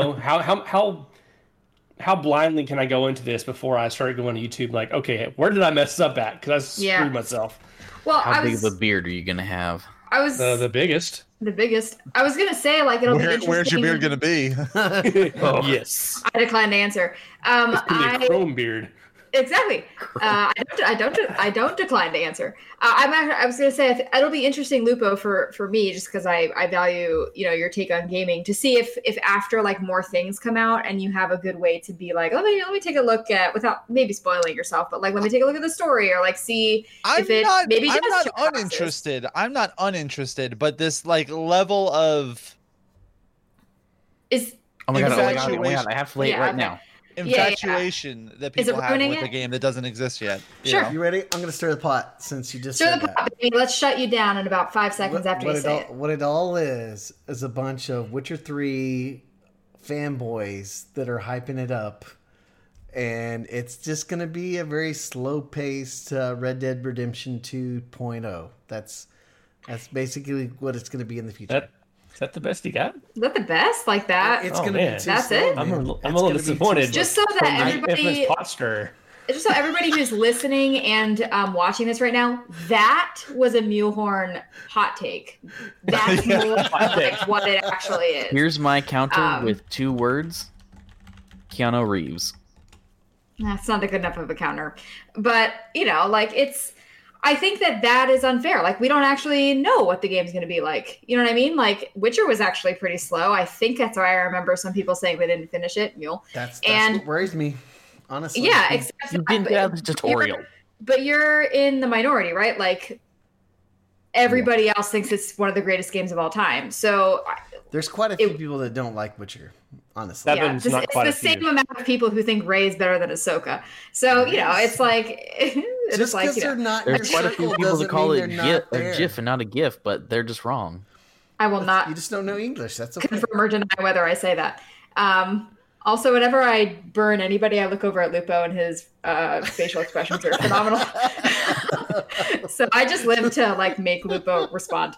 Speaker 6: How blindly can I go into this before I start going to YouTube? Like, okay, where did I mess up at? Because I screwed myself.
Speaker 3: Well,
Speaker 4: how big of a beard are you gonna have?
Speaker 3: I was
Speaker 6: the biggest.
Speaker 3: The biggest. I was gonna say it'll be interesting.
Speaker 5: Where's your beard gonna be?
Speaker 6: Yes.
Speaker 3: I decline to answer.
Speaker 6: A chrome beard.
Speaker 3: Exactly. I don't decline to answer. I was going to say it'll be interesting, Lupo, for me, just because I value your take on gaming, to see if after like more things come out and you have a good way to be like, let me take a look at, without maybe spoiling yourself, but like let me take a look at the story, or like see if it maybe
Speaker 5: I'm not uninterested. I'm not uninterested, but this like level of
Speaker 3: is
Speaker 4: oh my god, I have to play it right now.
Speaker 5: Infatuation that people have with the game that doesn't exist yet.
Speaker 3: Sure.
Speaker 1: You ready? I'm going to stir the pot since you just
Speaker 3: stir
Speaker 1: said
Speaker 3: the pot, baby. Let's shut you down in about 5 seconds after you say it.
Speaker 1: What it all is a bunch of Witcher 3 fanboys that are hyping it up. And it's just going to be a very slow-paced Red Dead Redemption 2.0. That's basically what it's going to be in the future.
Speaker 6: Is that the best you got?
Speaker 3: Is that the best? Like that?
Speaker 1: It's going to be too
Speaker 3: That's
Speaker 1: slow,
Speaker 3: it?
Speaker 1: man.
Speaker 6: I'm a little disappointed.
Speaker 3: Just so that everybody... Just so everybody who's listening and watching this right now, that was a Mulehorn hot take. That's more like what it actually is.
Speaker 4: Here's my counter with 2 words. Keanu Reeves.
Speaker 3: That's not a good enough of a counter. But, I think that is unfair. Like, we don't actually know what the game's going to be like. You know what I mean? Like, Witcher was actually pretty slow. I think that's why I remember some people saying they didn't finish it. Mule.
Speaker 1: That's what worries me, honestly.
Speaker 3: Yeah, except
Speaker 4: you didn't have the tutorial.
Speaker 3: But you're in the minority, right? Like, everybody else thinks it's one of the greatest games of all time. So
Speaker 1: there's quite a few people that don't like Witcher, honestly.
Speaker 3: It's the same amount of people who think Rey is better than Ahsoka. So, it's like...
Speaker 1: Just because they're not
Speaker 4: there's quite a few people that call it a GIF and not a GIF, but they're just wrong.
Speaker 3: I will not...
Speaker 1: You just don't know English. That's okay.
Speaker 3: Confirm or deny whether I say that. Also, whenever I burn anybody, I look over at Lupo, and his facial expressions are phenomenal. So I just live to like make Lupo respond.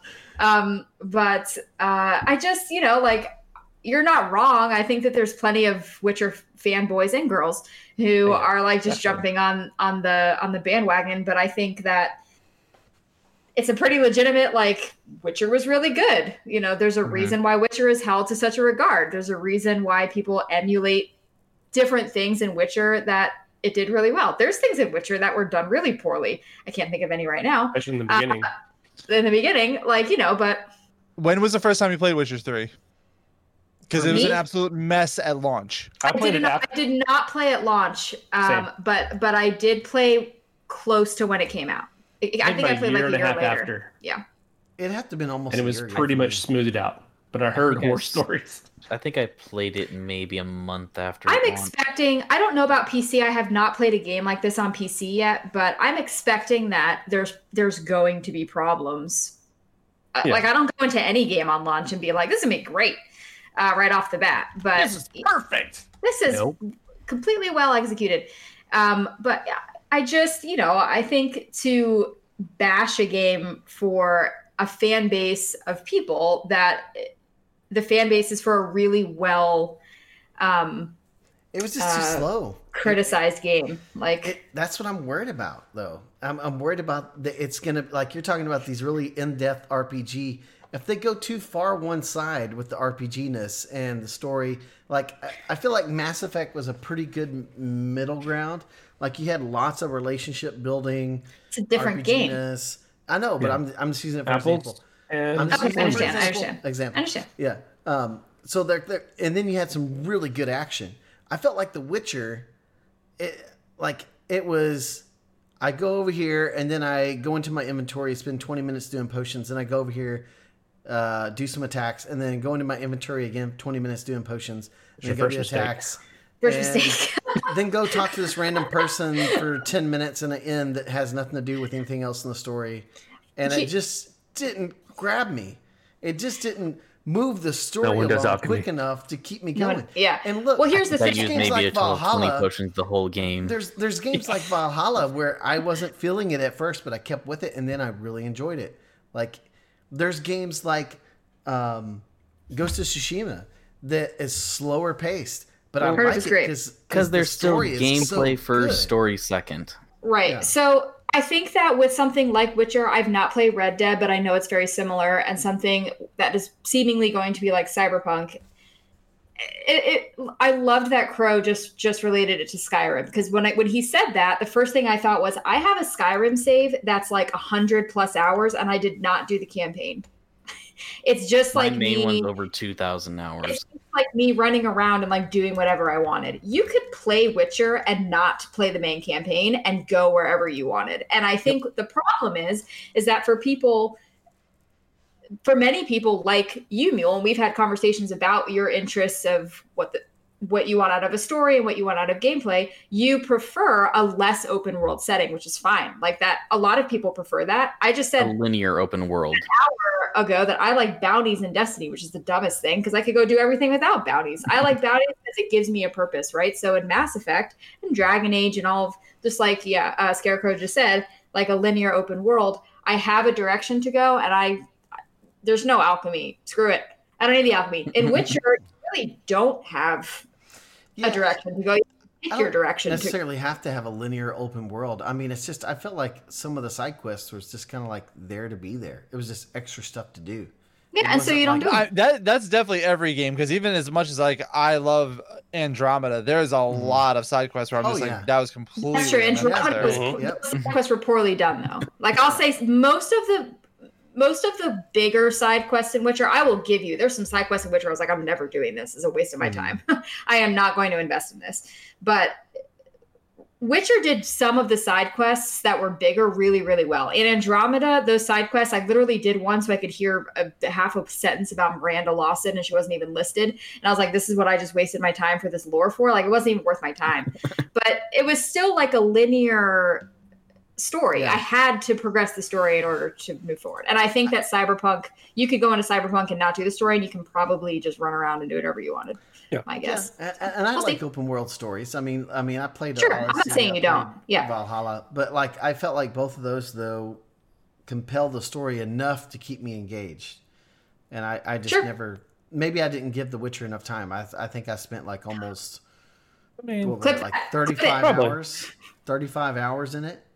Speaker 3: But I just, you're not wrong. I think that there's plenty of Witcher fanboys and girls who are like just jumping on the bandwagon. But I think that it's a pretty legitimate, like, Witcher was really good. There's a reason why Witcher is held to such a regard. There's a reason why people emulate different things in Witcher that it did really well. There's things in Witcher that were done really poorly. I can't think of any right now.
Speaker 6: Especially in the beginning.
Speaker 3: But... When was the first time you played Witcher 3?
Speaker 5: Because it was an
Speaker 3: Me?
Speaker 5: absolute mess at launch.
Speaker 6: I played it
Speaker 3: I
Speaker 6: after.
Speaker 3: did not play at launch,
Speaker 6: Same.
Speaker 3: but I did play close to when it came out. I think I
Speaker 6: about
Speaker 3: played like a year
Speaker 6: half
Speaker 3: later.
Speaker 6: after,
Speaker 3: Yeah.
Speaker 1: It had to have been almost.
Speaker 6: and it
Speaker 1: a
Speaker 6: was
Speaker 1: year ago
Speaker 6: pretty
Speaker 1: for
Speaker 6: much
Speaker 1: me.
Speaker 6: smoothed out. But I heard
Speaker 4: Okay.
Speaker 6: horror stories.
Speaker 4: I think I played it maybe a month after.
Speaker 3: I'm
Speaker 4: it launched.
Speaker 3: expecting, I don't know about PC. I have not played a game like this on PC yet, but I'm expecting that there's going to be problems.
Speaker 6: Yeah.
Speaker 3: Like I don't go into any game on launch and be like, this is gonna be great right off the bat. But
Speaker 6: This is perfect.
Speaker 3: this is
Speaker 4: Nope.
Speaker 3: completely well executed. But I just, I think to bash a game for a fan base of people that the fan base is for a really well
Speaker 1: It was just too slow.
Speaker 3: criticized game. Like,
Speaker 1: That's what I'm worried about, though. I'm worried about that it's gonna, like you're talking about these really in-depth RPG. If they go too far one side with the RPG-ness and the story, like I feel like Mass Effect was a pretty good middle ground. Like you had lots of relationship building.
Speaker 3: it's a different game.
Speaker 1: RPG-ness. I know, but
Speaker 6: Yeah.
Speaker 1: I'm just using it for
Speaker 6: Apples
Speaker 1: example.
Speaker 6: and
Speaker 1: I'm just
Speaker 3: Okay,
Speaker 1: using it for
Speaker 3: I understand, I
Speaker 1: example.
Speaker 3: understand.
Speaker 1: Example.
Speaker 3: I understand.
Speaker 1: Yeah. So they're and then you had some really good action. I felt like The Witcher, it was. I go over here and then I go into my inventory, spend 20 minutes doing potions, and I go over here, do some attacks, and then go into my inventory again, 20 minutes doing potions, and
Speaker 6: your
Speaker 1: then go
Speaker 6: first
Speaker 1: do
Speaker 6: mistake.
Speaker 1: attacks.
Speaker 3: First
Speaker 1: and
Speaker 3: mistake.
Speaker 1: then go talk to this random person for 10 minutes in an inn that has nothing to do with anything else in the story. And it just didn't grab me. It just didn't move the story
Speaker 6: one does
Speaker 1: along
Speaker 6: alchemy.
Speaker 1: quick enough to keep me
Speaker 3: No one-
Speaker 1: going.
Speaker 3: yeah.
Speaker 1: And look,
Speaker 3: Well, here's the
Speaker 4: I
Speaker 3: thing.
Speaker 4: used
Speaker 1: games
Speaker 4: maybe
Speaker 1: like
Speaker 4: a total of 20
Speaker 1: Valhalla,
Speaker 4: potions the whole game.
Speaker 1: there's games like Valhalla where I wasn't feeling it at first, but I kept with it, and then I really enjoyed it. Like there's games like Ghost of Tsushima that is slower paced, but I
Speaker 3: Heard it
Speaker 1: like
Speaker 3: was
Speaker 1: it
Speaker 3: great.
Speaker 1: because
Speaker 4: there's still
Speaker 1: story is
Speaker 4: gameplay
Speaker 1: so
Speaker 4: first,
Speaker 1: good.
Speaker 4: story second.
Speaker 3: Right.
Speaker 1: Yeah.
Speaker 3: So I think that with something like Witcher, I've not played Red Dead, but I know it's very similar, and something that is seemingly going to be like Cyberpunk. I loved that Crow just related it to Skyrim, because when he said that, the first thing I thought was, I have a Skyrim save that's like 100+ hours, and I did not do the campaign. It's just
Speaker 4: My
Speaker 3: like
Speaker 4: main
Speaker 3: me.
Speaker 4: one's over 2,000
Speaker 3: It's
Speaker 4: hours.
Speaker 3: just like me running around and like doing whatever I wanted. You could play Witcher and not play the main campaign and go wherever you wanted. And I think the problem is that for many people like you, Mule, and we've had conversations about your interests of what you want out of a story and what you want out of gameplay, you prefer a less open world setting, which is fine. Like that, a lot of people prefer that. I just
Speaker 4: A
Speaker 3: said
Speaker 4: linear open world.
Speaker 3: ago that I like bounties in Destiny, which is the dumbest thing because I could go do everything without bounties. I like bounties because it gives me a purpose, right? So in Mass Effect and Dragon Age and all of just like Scarecrow just said, like a linear open world, I have a direction to go, and there's no alchemy. Screw it. I don't need the alchemy. In Witcher, you really don't have a direction to go. You pick your direction to
Speaker 1: necessarily have to have a linear open world. I mean, it's just I felt like some of the side quests was just kind of like there to be there. It was just extra stuff to do.
Speaker 3: yeah, and so
Speaker 1: wasn't
Speaker 3: you don't
Speaker 1: like-
Speaker 3: do it.
Speaker 5: That's definitely every game, because even as much as like I love Andromeda, there's a lot of side quests where I'm
Speaker 1: Oh,
Speaker 5: just
Speaker 1: yeah.
Speaker 5: like, that was completely
Speaker 3: That's true. Andromeda was,
Speaker 5: unnecessary.
Speaker 1: Yep.
Speaker 3: those side quests were poorly done, though. Like I'll say, most of the bigger side quests in Witcher, I will give you. There's some side quests in Witcher I was like, I'm never doing this. It's a waste of my time. I am not going to invest in this. But Witcher did some of the side quests that were bigger really, really well. In Andromeda, those side quests, I literally did one so I could hear a half a sentence about Miranda Lawson, and she wasn't even listed. And I was like, this is what I just wasted my time for this lore for. Like, it wasn't even worth my time. But it was still like a linear story.
Speaker 1: Yeah.
Speaker 3: I had to progress the story in order to move forward. And I think that Cyberpunk, you could go into Cyberpunk and not do the story, and you can probably just run around and do whatever you wanted.
Speaker 6: Yeah.
Speaker 3: My guess.
Speaker 1: Yeah, and I
Speaker 3: We'll
Speaker 1: like
Speaker 3: see.
Speaker 1: open world stories. I mean, I played.
Speaker 3: Sure, I'm not
Speaker 1: Odyssey,
Speaker 3: saying
Speaker 1: I
Speaker 3: you don't.
Speaker 1: played
Speaker 3: Yeah.
Speaker 1: Valhalla, but like I felt like both of those though compel the story enough to keep me engaged, and I just
Speaker 3: Sure.
Speaker 1: never. Maybe I didn't give The Witcher enough time. I think I spent like almost
Speaker 6: I mean,
Speaker 1: what was it,
Speaker 3: Clip-
Speaker 1: like
Speaker 3: clip it.
Speaker 1: 35
Speaker 6: Probably.
Speaker 1: hours. 35 hours in it.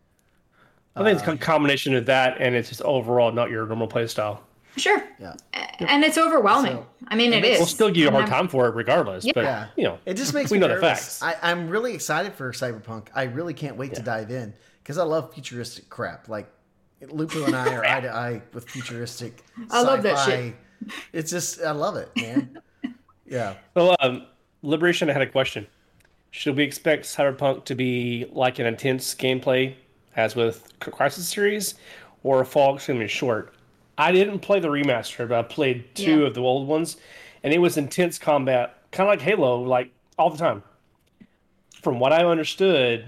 Speaker 6: I think it's a combination of that and it's just overall not your normal play style.
Speaker 3: Sure.
Speaker 1: Yeah.
Speaker 3: And it's overwhelming.
Speaker 1: So-
Speaker 3: I mean, it
Speaker 1: and
Speaker 3: is.
Speaker 6: We'll still give you a hard
Speaker 3: And I'm-
Speaker 6: time for it regardless. But
Speaker 1: Yeah.
Speaker 6: you know,
Speaker 1: It just makes
Speaker 6: we
Speaker 1: me
Speaker 6: know the
Speaker 1: nervous.
Speaker 6: facts.
Speaker 1: I'm really excited for Cyberpunk. I really can't wait to dive in because I love futuristic crap. Like Lupo and I are eye to eye with futuristic
Speaker 3: I love that
Speaker 1: sci-fi. It's just I love it, man. Yeah.
Speaker 6: Well, Liberation, I had a question. Should we expect Cyberpunk to be like an intense gameplay as with Crisis series, or fall extremely short? I didn't play the remaster, but I played two of the old ones, and it was intense combat, kind of like Halo, like all the time. From what I understood,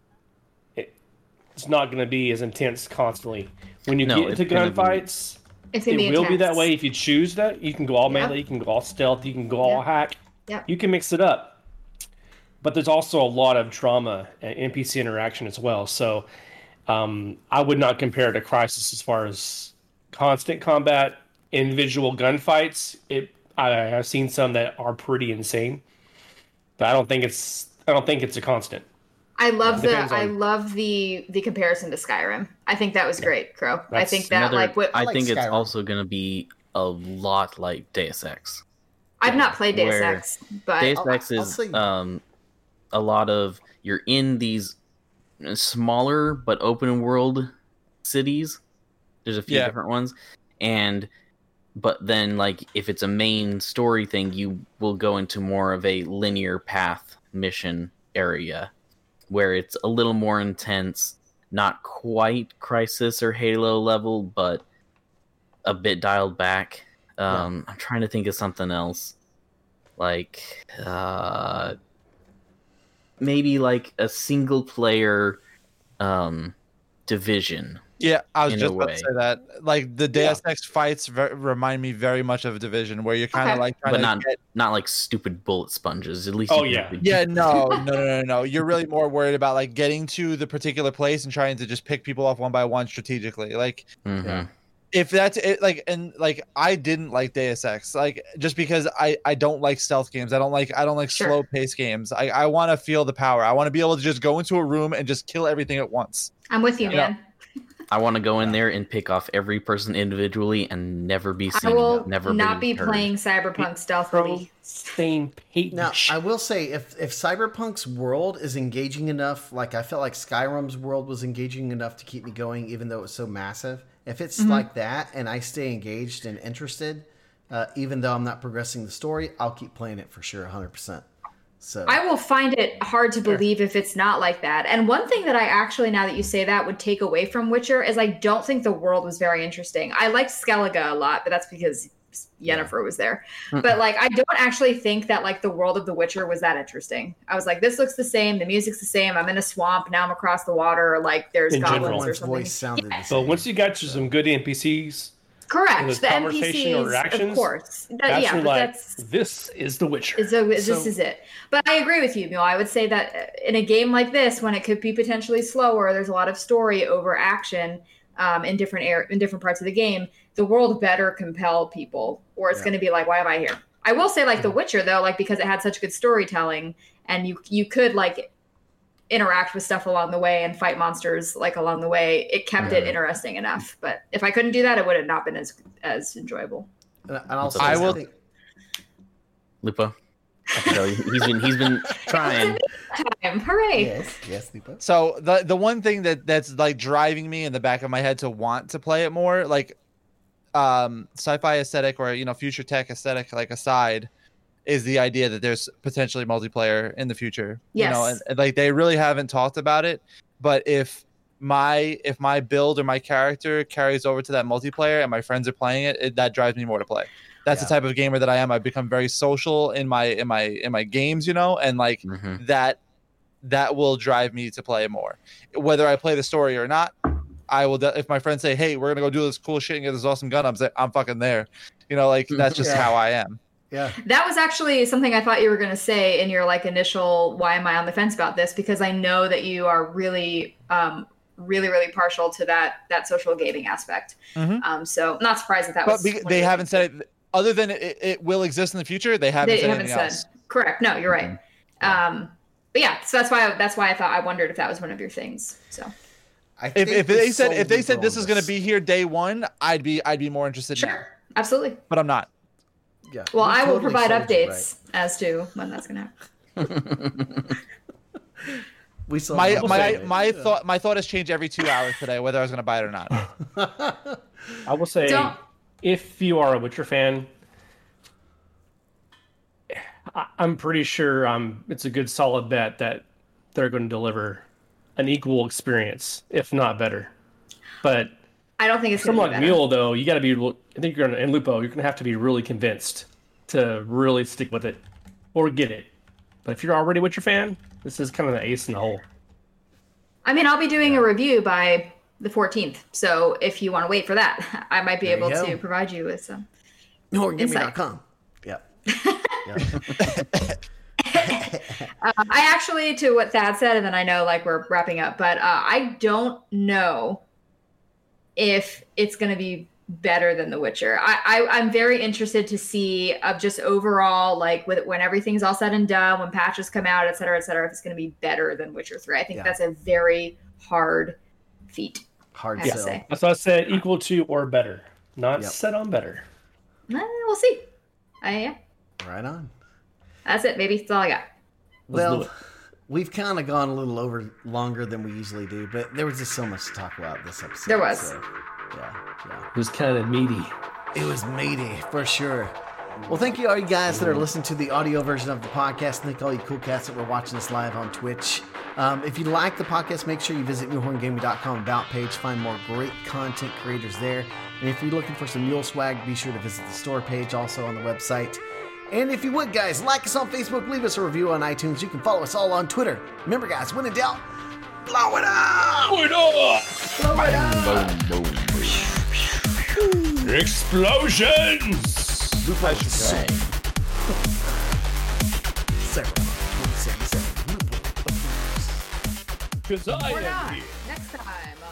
Speaker 6: it's not going to be as intense constantly. When you get into gunfights, it will be that way if you choose that. You can go all melee, you can go all stealth, you can go all hack.
Speaker 3: Yeah.
Speaker 6: You can mix it up. But there's also a lot of drama and NPC interaction as well. So I would not compare it to Crysis as far as constant combat, individual gunfights. I've seen some that are pretty insane, but I don't think it's a constant.
Speaker 3: I love the comparison to Skyrim. I think that was great, Crow. I think that
Speaker 4: I think it's also going to be a lot like Deus Ex.
Speaker 3: I've not played Deus Ex, but
Speaker 4: Deus Ex is a lot of, you're in these smaller but open world cities. There's a few different ones, but then like if it's a main story thing, you will go into more of a linear path mission area where it's a little more intense, not quite Crisis or Halo level, but a bit dialed back. I'm trying to think of something else, like maybe like a single player Division.
Speaker 5: Yeah, I was just about to say that. Like the Deus Ex fights remind me very much of a Division, where you're kind of like trying
Speaker 4: not like stupid bullet sponges. At least.
Speaker 6: Oh
Speaker 5: no. You're really more worried about like getting to the particular place and trying to just pick people off one by one strategically. Like if that's it, like I didn't like Deus Ex, like just because I don't like stealth games. I don't like slow paced games. I want to feel the power. I want to be able to just go into a room and just kill everything at once.
Speaker 3: I'm with you, man.
Speaker 4: I want to go in there and pick off every person individually and never be seen.
Speaker 3: I will
Speaker 4: never
Speaker 3: not be playing Cyberpunk stealthily.
Speaker 6: Same page.
Speaker 1: Now, I will say, if Cyberpunk's world is engaging enough, like I felt like Skyrim's world was engaging enough to keep me going, even though it was so massive. If it's like that and I stay engaged and interested, even though I'm not progressing the story, I'll keep playing it for sure, 100%. So
Speaker 3: I will find it hard to believe if it's not like that. And one thing that I actually, now that you say that, would take away from Witcher is I don't think the world was very interesting. I liked Skellige a lot, but that's because Yennefer was there. But like, I don't actually think that like the world of The Witcher was that interesting. I was like, this looks the same. The music's the same. I'm in a swamp. Now I'm across the water. Like there's goblins or something.
Speaker 1: Voice sounded the same.
Speaker 6: So once you got to some good NPCs,
Speaker 3: correct, the NPCs, of course.
Speaker 6: This is The Witcher.
Speaker 3: This is it. But I agree with you, Mule. I would say that in a game like this, when it could be potentially slower, there's a lot of story over action in different parts of the game. The world better compel people, or it's going to be like, why am I here? I will say, like The Witcher, though, like because it had such good storytelling, and you could like interact with stuff along the way and fight monsters like along the way. It kept it interesting enough. But if I couldn't do that, it would have not been as enjoyable.
Speaker 1: And also,
Speaker 4: Lupo. I can tell you, he's been trying.
Speaker 3: Hooray!
Speaker 1: Yes, Lupo.
Speaker 5: So the one thing that's like driving me in the back of my head to want to play it more, like sci-fi aesthetic or future tech aesthetic like aside, is the idea that there's potentially multiplayer in the future.
Speaker 3: Yes.
Speaker 5: And like they really haven't talked about it, but if my build or my character carries over to that multiplayer and my friends are playing it, that drives me more to play. That's the type of gamer that I am. I've become very social in my games, and like that will drive me to play more. Whether I play the story or not, I will. If my friends say, "Hey, we're gonna go do this cool shit and get this awesome gun," I'm fucking there. Like that's just how I am.
Speaker 1: Yeah.
Speaker 3: That was actually something I thought you were going to say in your like initial why am I on the fence about this, because I know that you are really really partial to that social gaming aspect. So not surprised that was.
Speaker 5: But they haven't said it. Other than it will exist in the future, they haven't said anything else.
Speaker 3: Correct. No, you're right. But yeah, so that's why I wondered if that was one of your things. So
Speaker 5: if they said this is going to be here day one, I'd be more interested.
Speaker 3: Sure.
Speaker 5: Now.
Speaker 3: Absolutely.
Speaker 5: But I'm not.
Speaker 3: Yeah. Well, I will provide updates as to when that's going to happen.
Speaker 5: My thought has changed every 2 hours today, whether I was going to buy it or not.
Speaker 6: I will say, if you are a Witcher fan, I'm pretty sure it's a good solid bet that they're going to deliver an equal experience, if not better. But
Speaker 3: I don't think it's
Speaker 6: something
Speaker 3: going to
Speaker 6: like
Speaker 3: be better.
Speaker 6: Mule, though, you got to be. I think you're going to, and Lupo, you're going to have to be really convinced to really stick with it or get it. But if you're already Witcher fan, this is kind of the ace in the hole.
Speaker 3: I mean, I'll be doing a review by the 14th. So if you want to wait for that, I might be
Speaker 1: There you
Speaker 3: able
Speaker 1: go.
Speaker 3: to provide you with some.
Speaker 1: NortonGaming.com. Yep.
Speaker 3: I actually, to what Thad said, and then I know like we're wrapping up, but I don't know if it's going to be better than The Witcher. I'm very interested to see of just overall, like when everything's all said and done, when patches come out, et cetera, if it's going to be better than Witcher 3. I think that's a very hard feat.
Speaker 1: Hard
Speaker 3: I have to
Speaker 1: sell.
Speaker 3: say.
Speaker 6: That's what I said, equal to or better. Not
Speaker 1: Yep.
Speaker 6: set on better.
Speaker 3: We'll see. Yeah,
Speaker 1: Right on.
Speaker 3: that's it, baby. That's all I got.
Speaker 6: Let's do
Speaker 1: Well,
Speaker 6: it.
Speaker 1: we've kind of gone a little over longer than we usually do, but there was just so much to talk about this episode.
Speaker 3: There was.
Speaker 1: So, yeah.
Speaker 6: It was kind of meaty.
Speaker 1: It was meaty, for sure. Well, thank you all you guys that are listening to the audio version of the podcast. Thank all you cool cats that were watching us live on Twitch. If you like the podcast, make sure you visit newhorngaming.com about page. Find more great content creators there. And if you're looking for some Mule swag, be sure to visit the store page also on the website. And if you would, guys, like us on Facebook, leave us a review on iTunes. You can follow us all on Twitter. Remember, guys, when in doubt, blow it up!
Speaker 6: Blow it up!
Speaker 1: Blow it up!
Speaker 4: Boom, boom.
Speaker 6: Explosions!
Speaker 4: Right.
Speaker 1: Sarah, 177.
Speaker 6: Because I
Speaker 3: Or
Speaker 6: am
Speaker 3: not.
Speaker 6: here.
Speaker 3: Next time